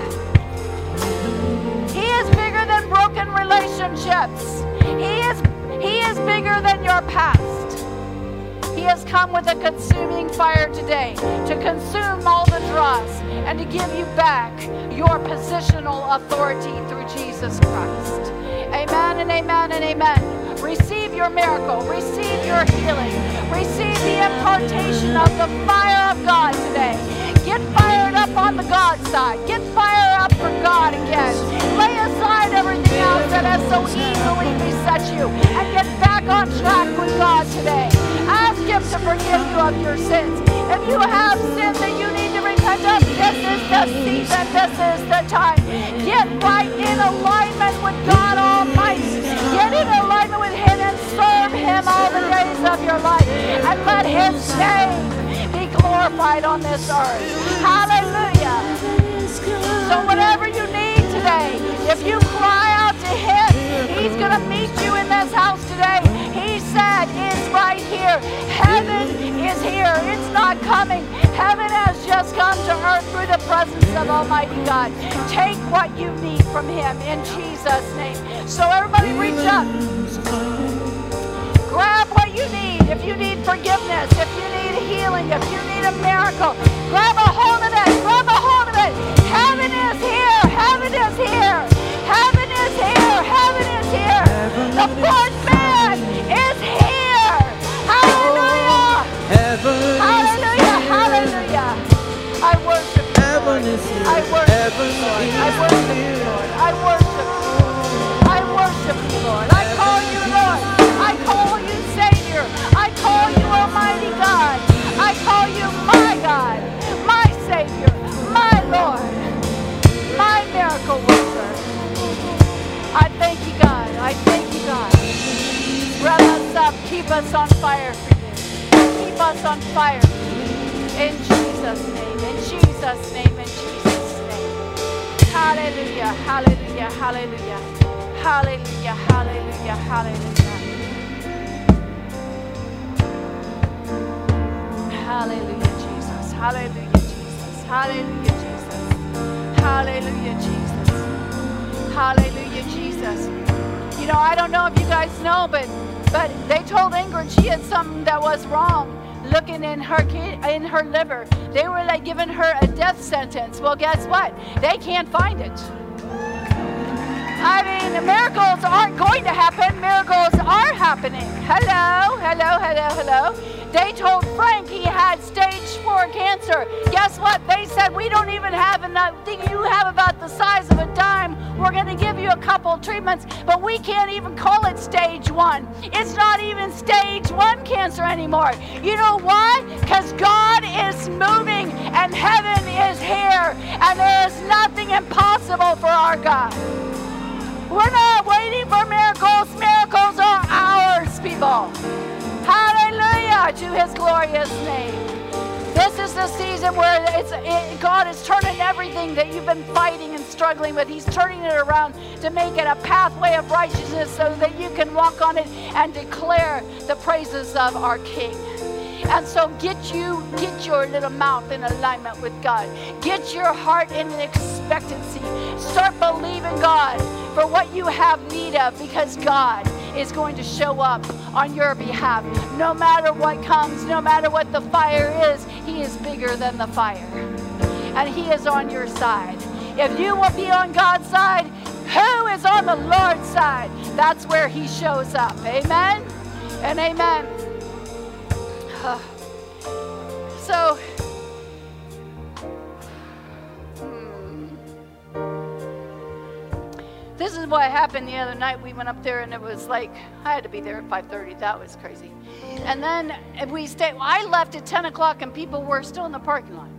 He is bigger than broken relationships. He is, he is bigger than your past. He has come with a consuming fire today to consume all the dross and to give you back your positional authority through Jesus Christ. Amen and amen and amen. Receive your miracle. Receive your healing. Receive the impartation of the fire of God today. Get fired up on the God side. Get fired up for God again. Lay aside everything else that has so easily beset you and get back on track with God today. Ask Him to forgive you of your sins. If you have sins that you need to repent of, this is the season. This is the time. Get right in alignment with God Almighty. Get in alignment with Him and serve Him all the days of your life. And let His name be glorified on this earth. Hallelujah. So whatever you need today, if you cry out to Him, He's going to meet you in this house today. He said it's right here. Heaven is here. It's not coming. Heaven has just come to earth through the presence of Almighty God. Take what you need from Him in Jesus' name. So everybody reach up. Grab what you need. If you need forgiveness, if you need healing, if you need a miracle, grab a hold of it. Grab a hold of it. Heaven is here. Heaven is here. Heaven is here. Heaven is here. The fourth man is here. Hallelujah. Hallelujah. Hallelujah. I worship you, Lord. I worship you, Lord. I worship you, Lord. I worship you. I worship you, Lord. I call you Lord. I call you Savior. I call you Almighty God. I call you my God, my Savior, my Lord, my miracle worker. I thank you, God. I thank you, God. Rev us up. Keep us on fire for you. Keep us on fire for you. In Jesus' name. In Jesus' name. In Jesus' name. Hallelujah. Hallelujah. Hallelujah. Hallelujah. Hallelujah. Hallelujah. Hallelujah, Jesus. Hallelujah, Jesus. Hallelujah, Jesus. Hallelujah, Jesus. Hallelujah, Jesus. You know, I don't know if you guys know, but but they told Ingrid she had something that was wrong looking in her in her liver. They were like giving her a death sentence. Well, guess what? They can't find it. I mean, miracles aren't going to happen. Miracles are happening. Hello, hello, hello, hello. They told Frank he had stage four cancer. Guess what? They said, we don't even have enough. You have about the size of a dime. We're going to give you a couple treatments, but we can't even call it stage one. It's not even stage one cancer anymore. You know why? Because God is moving and heaven is here, and there is nothing impossible for our God. We're not waiting for miracles. Miracles are ours, people. Hallelujah to His glorious name. This is the season where it's, it, God is turning everything that you've been fighting and struggling with. He's turning it around to make it a pathway of righteousness so that you can walk on it and declare the praises of our King. And so get you, get your little mouth in alignment with God. Get your heart in an expectancy. Start believing God for what you have need of, because God is going to show up on your behalf. No matter what comes, no matter what the fire is, He is bigger than the fire. And He is on your side. If you will be on God's side, who is on the Lord's side? That's where He shows up. Amen and amen. So, hmm. this This is what happened the other night. We went up there and it was like, I had to be there at five thirty. That was crazy. And then we stayed. I left at ten o'clock and people were still in the parking lot.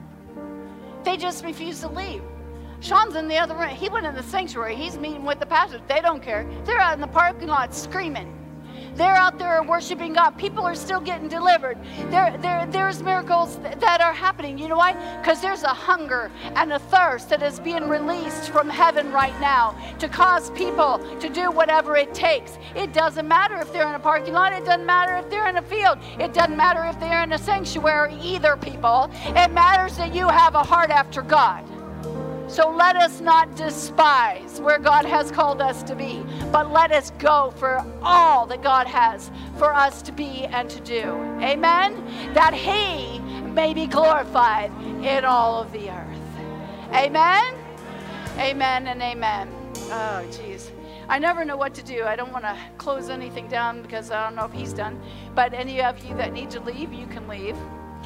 They just refused to leave. Sean's in the other room. He went in the sanctuary. He's meeting with the pastors. They don't care. They're out in the parking lot screaming. They're out there worshiping God. People are still getting delivered. There, there, there's miracles th- that are happening. You know why? Because there's a hunger and a thirst that is being released from heaven right now to cause people to do whatever it takes. It doesn't matter if they're in a parking lot. It doesn't matter if they're in a field. It doesn't matter if they're in a sanctuary either, people. It matters that you have a heart after God. So let us not despise where God has called us to be, but let us go for all that God has for us to be and to do. Amen? That He may be glorified in all of the earth. Amen? Amen and amen. Oh, geez. I never know what to do. I don't want to close anything down because I don't know if he's done. But any of you that need to leave, you can leave.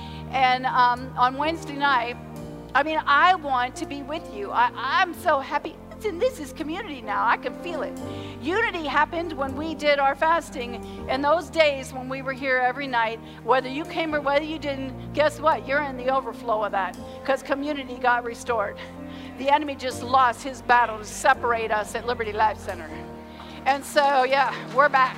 And um, on Wednesday night, I mean, I want to be with you. I, I'm so happy. Listen, this is community now. I can feel it. Unity happened when we did our fasting. In those days when we were here every night, whether you came or whether you didn't, guess what? You're in the overflow of that because community got restored. The enemy just lost his battle to separate us at Liberty Life Center. And so, yeah, we're back.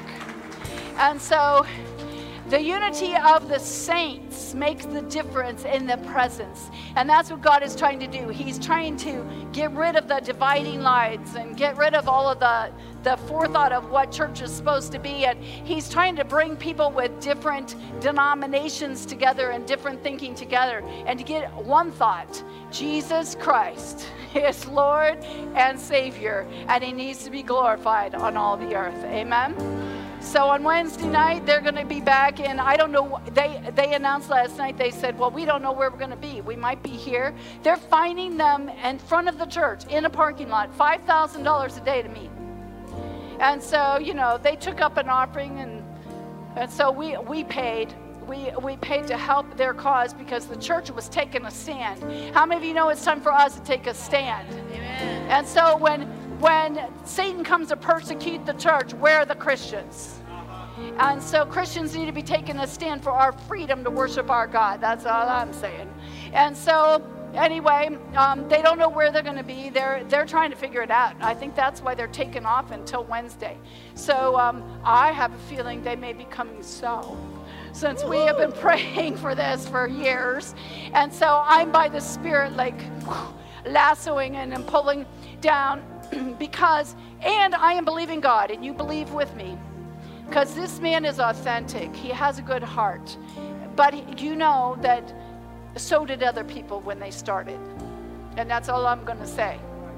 And so the unity of the saints makes the difference in the presence. And that's what God is trying to do. He's trying to get rid of the dividing lines and get rid of all of the, the forethought of what church is supposed to be. And He's trying to bring people with different denominations together and different thinking together and to get one thought. Jesus Christ is Lord and Savior, and He needs to be glorified on all the earth. Amen? So on Wednesday night, they're going to be back, and I don't know, they, they announced last night, they said, well, we don't know where we're going to be. We might be here. They're finding them in front of the church in a parking lot, five thousand dollars a day to meet. And so, you know, they took up an offering, and, and so we, we paid. We, we paid to help their cause because the church was taking a stand. How many of you know it's time for us to take a stand? Amen. And so when When Satan comes to persecute the church, where are the Christians? And so Christians need to be taking a stand for our freedom to worship our God. That's all I'm saying. And so anyway, um, they don't know where they're going to be. They're, they're trying to figure it out. I think that's why they're taking off until Wednesday. So um, I have a feeling they may be coming south, since we have been praying for this for years. And so I'm by the Spirit like lassoing and, and pulling down because, and I am believing God, and you believe with me, because this man is authentic. He has a good heart. But he, you know that so did other people when they started. And that's all I'm going to say.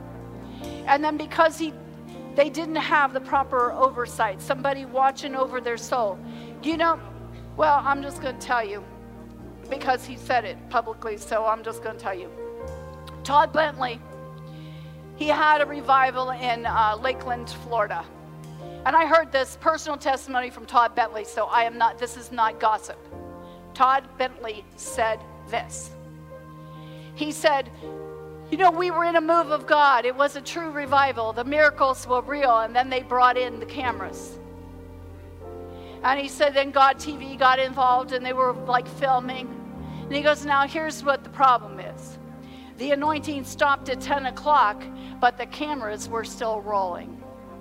And then because he, they didn't have the proper oversight, somebody watching over their soul. You know, well, I'm just going to tell you, because he said it publicly, so I'm just going to tell you. Todd Bentley, he had a revival in uh, Lakeland, Florida. And I heard this personal testimony from Todd Bentley, so I am not, this is not gossip. Todd Bentley said this. He said, you know, we were in a move of God. It was a true revival. The miracles were real, and then they brought in the cameras. And he said then God T V got involved, and they were like filming. And he goes, now here's what the problem is. The anointing stopped at ten o'clock, but the cameras were still rolling.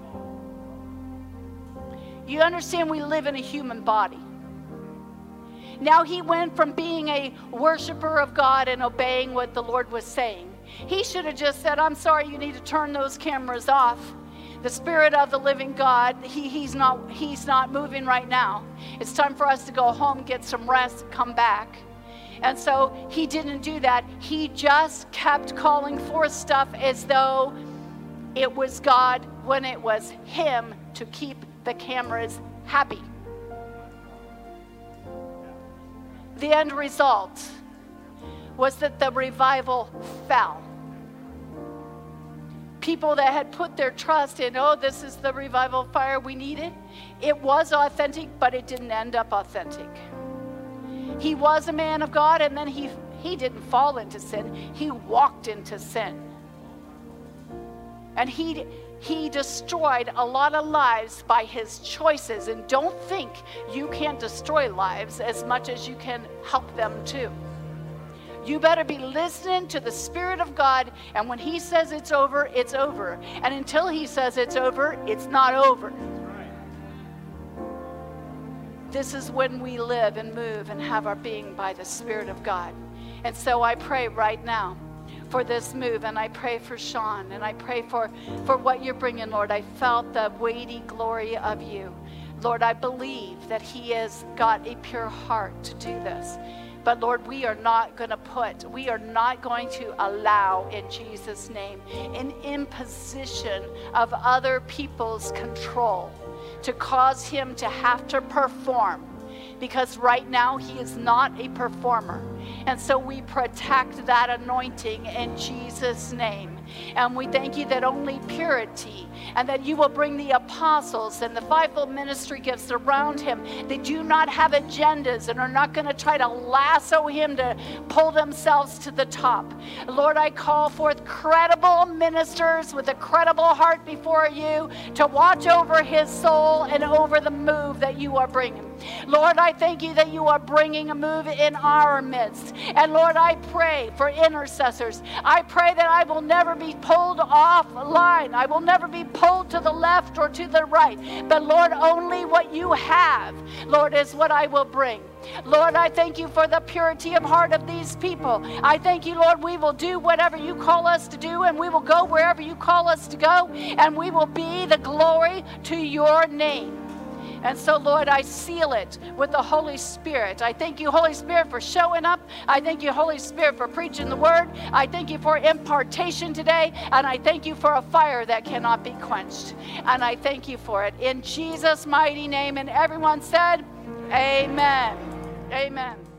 You understand we live in a human body. Now he went from being a worshiper of God and obeying what the Lord was saying. He should have just said, I'm sorry, you need to turn those cameras off. The Spirit of the living God, he, he's not, he's not moving right now. It's time for us to go home, get some rest, come back. And so he didn't do that. He just kept calling forth stuff as though it was God when it was him to keep the cameras happy. The end result was that the revival fell. People that had put their trust in, oh, this is the revival fire we needed. It was authentic, but it didn't end up authentic. He was a man of God, and then he, he didn't fall into sin. He walked into sin. And he, he destroyed a lot of lives by his choices. And don't think you can't destroy lives as much as you can help them too. You better be listening to the Spirit of God, and when he says it's over, it's over. And until he says it's over, it's not over. This is when we live and move and have our being by the Spirit of God. And so I pray right now for this move, and I pray for Sean, and I pray for, for what you're bringing, Lord. I felt the weighty glory of you. Lord, I believe that he has got a pure heart to do this. But Lord, we are not going to put, we are not going to allow in Jesus' name an imposition of other people's control to cause him to have to perform. Because right now he is not a performer. And so we protect that anointing in Jesus' name. And we thank you that only purity, and that you will bring the apostles and the fivefold ministry gifts around him. They do not have agendas and are not going to try to lasso him to pull themselves to the top. Lord, I call forth credible ministers with a credible heart before you to watch over his soul and over the move that you are bringing. Lord, I thank you that you are bringing a move in our midst. And Lord, I pray for intercessors. I pray that I will never be pulled off line. I will never be pulled to the left or to the right. But Lord, only what you have, Lord, is what I will bring. Lord, I thank you for the purity of heart of these people. I thank you, Lord, we will do whatever you call us to do, and we will go wherever you call us to go, and we will be the glory to your name. And so, Lord, I seal it with the Holy Spirit. I thank you, Holy Spirit, for showing up. I thank you, Holy Spirit, for preaching the word. I thank you for impartation today. And I thank you for a fire that cannot be quenched. And I thank you for it. In Jesus' mighty name. And everyone said, amen. Amen.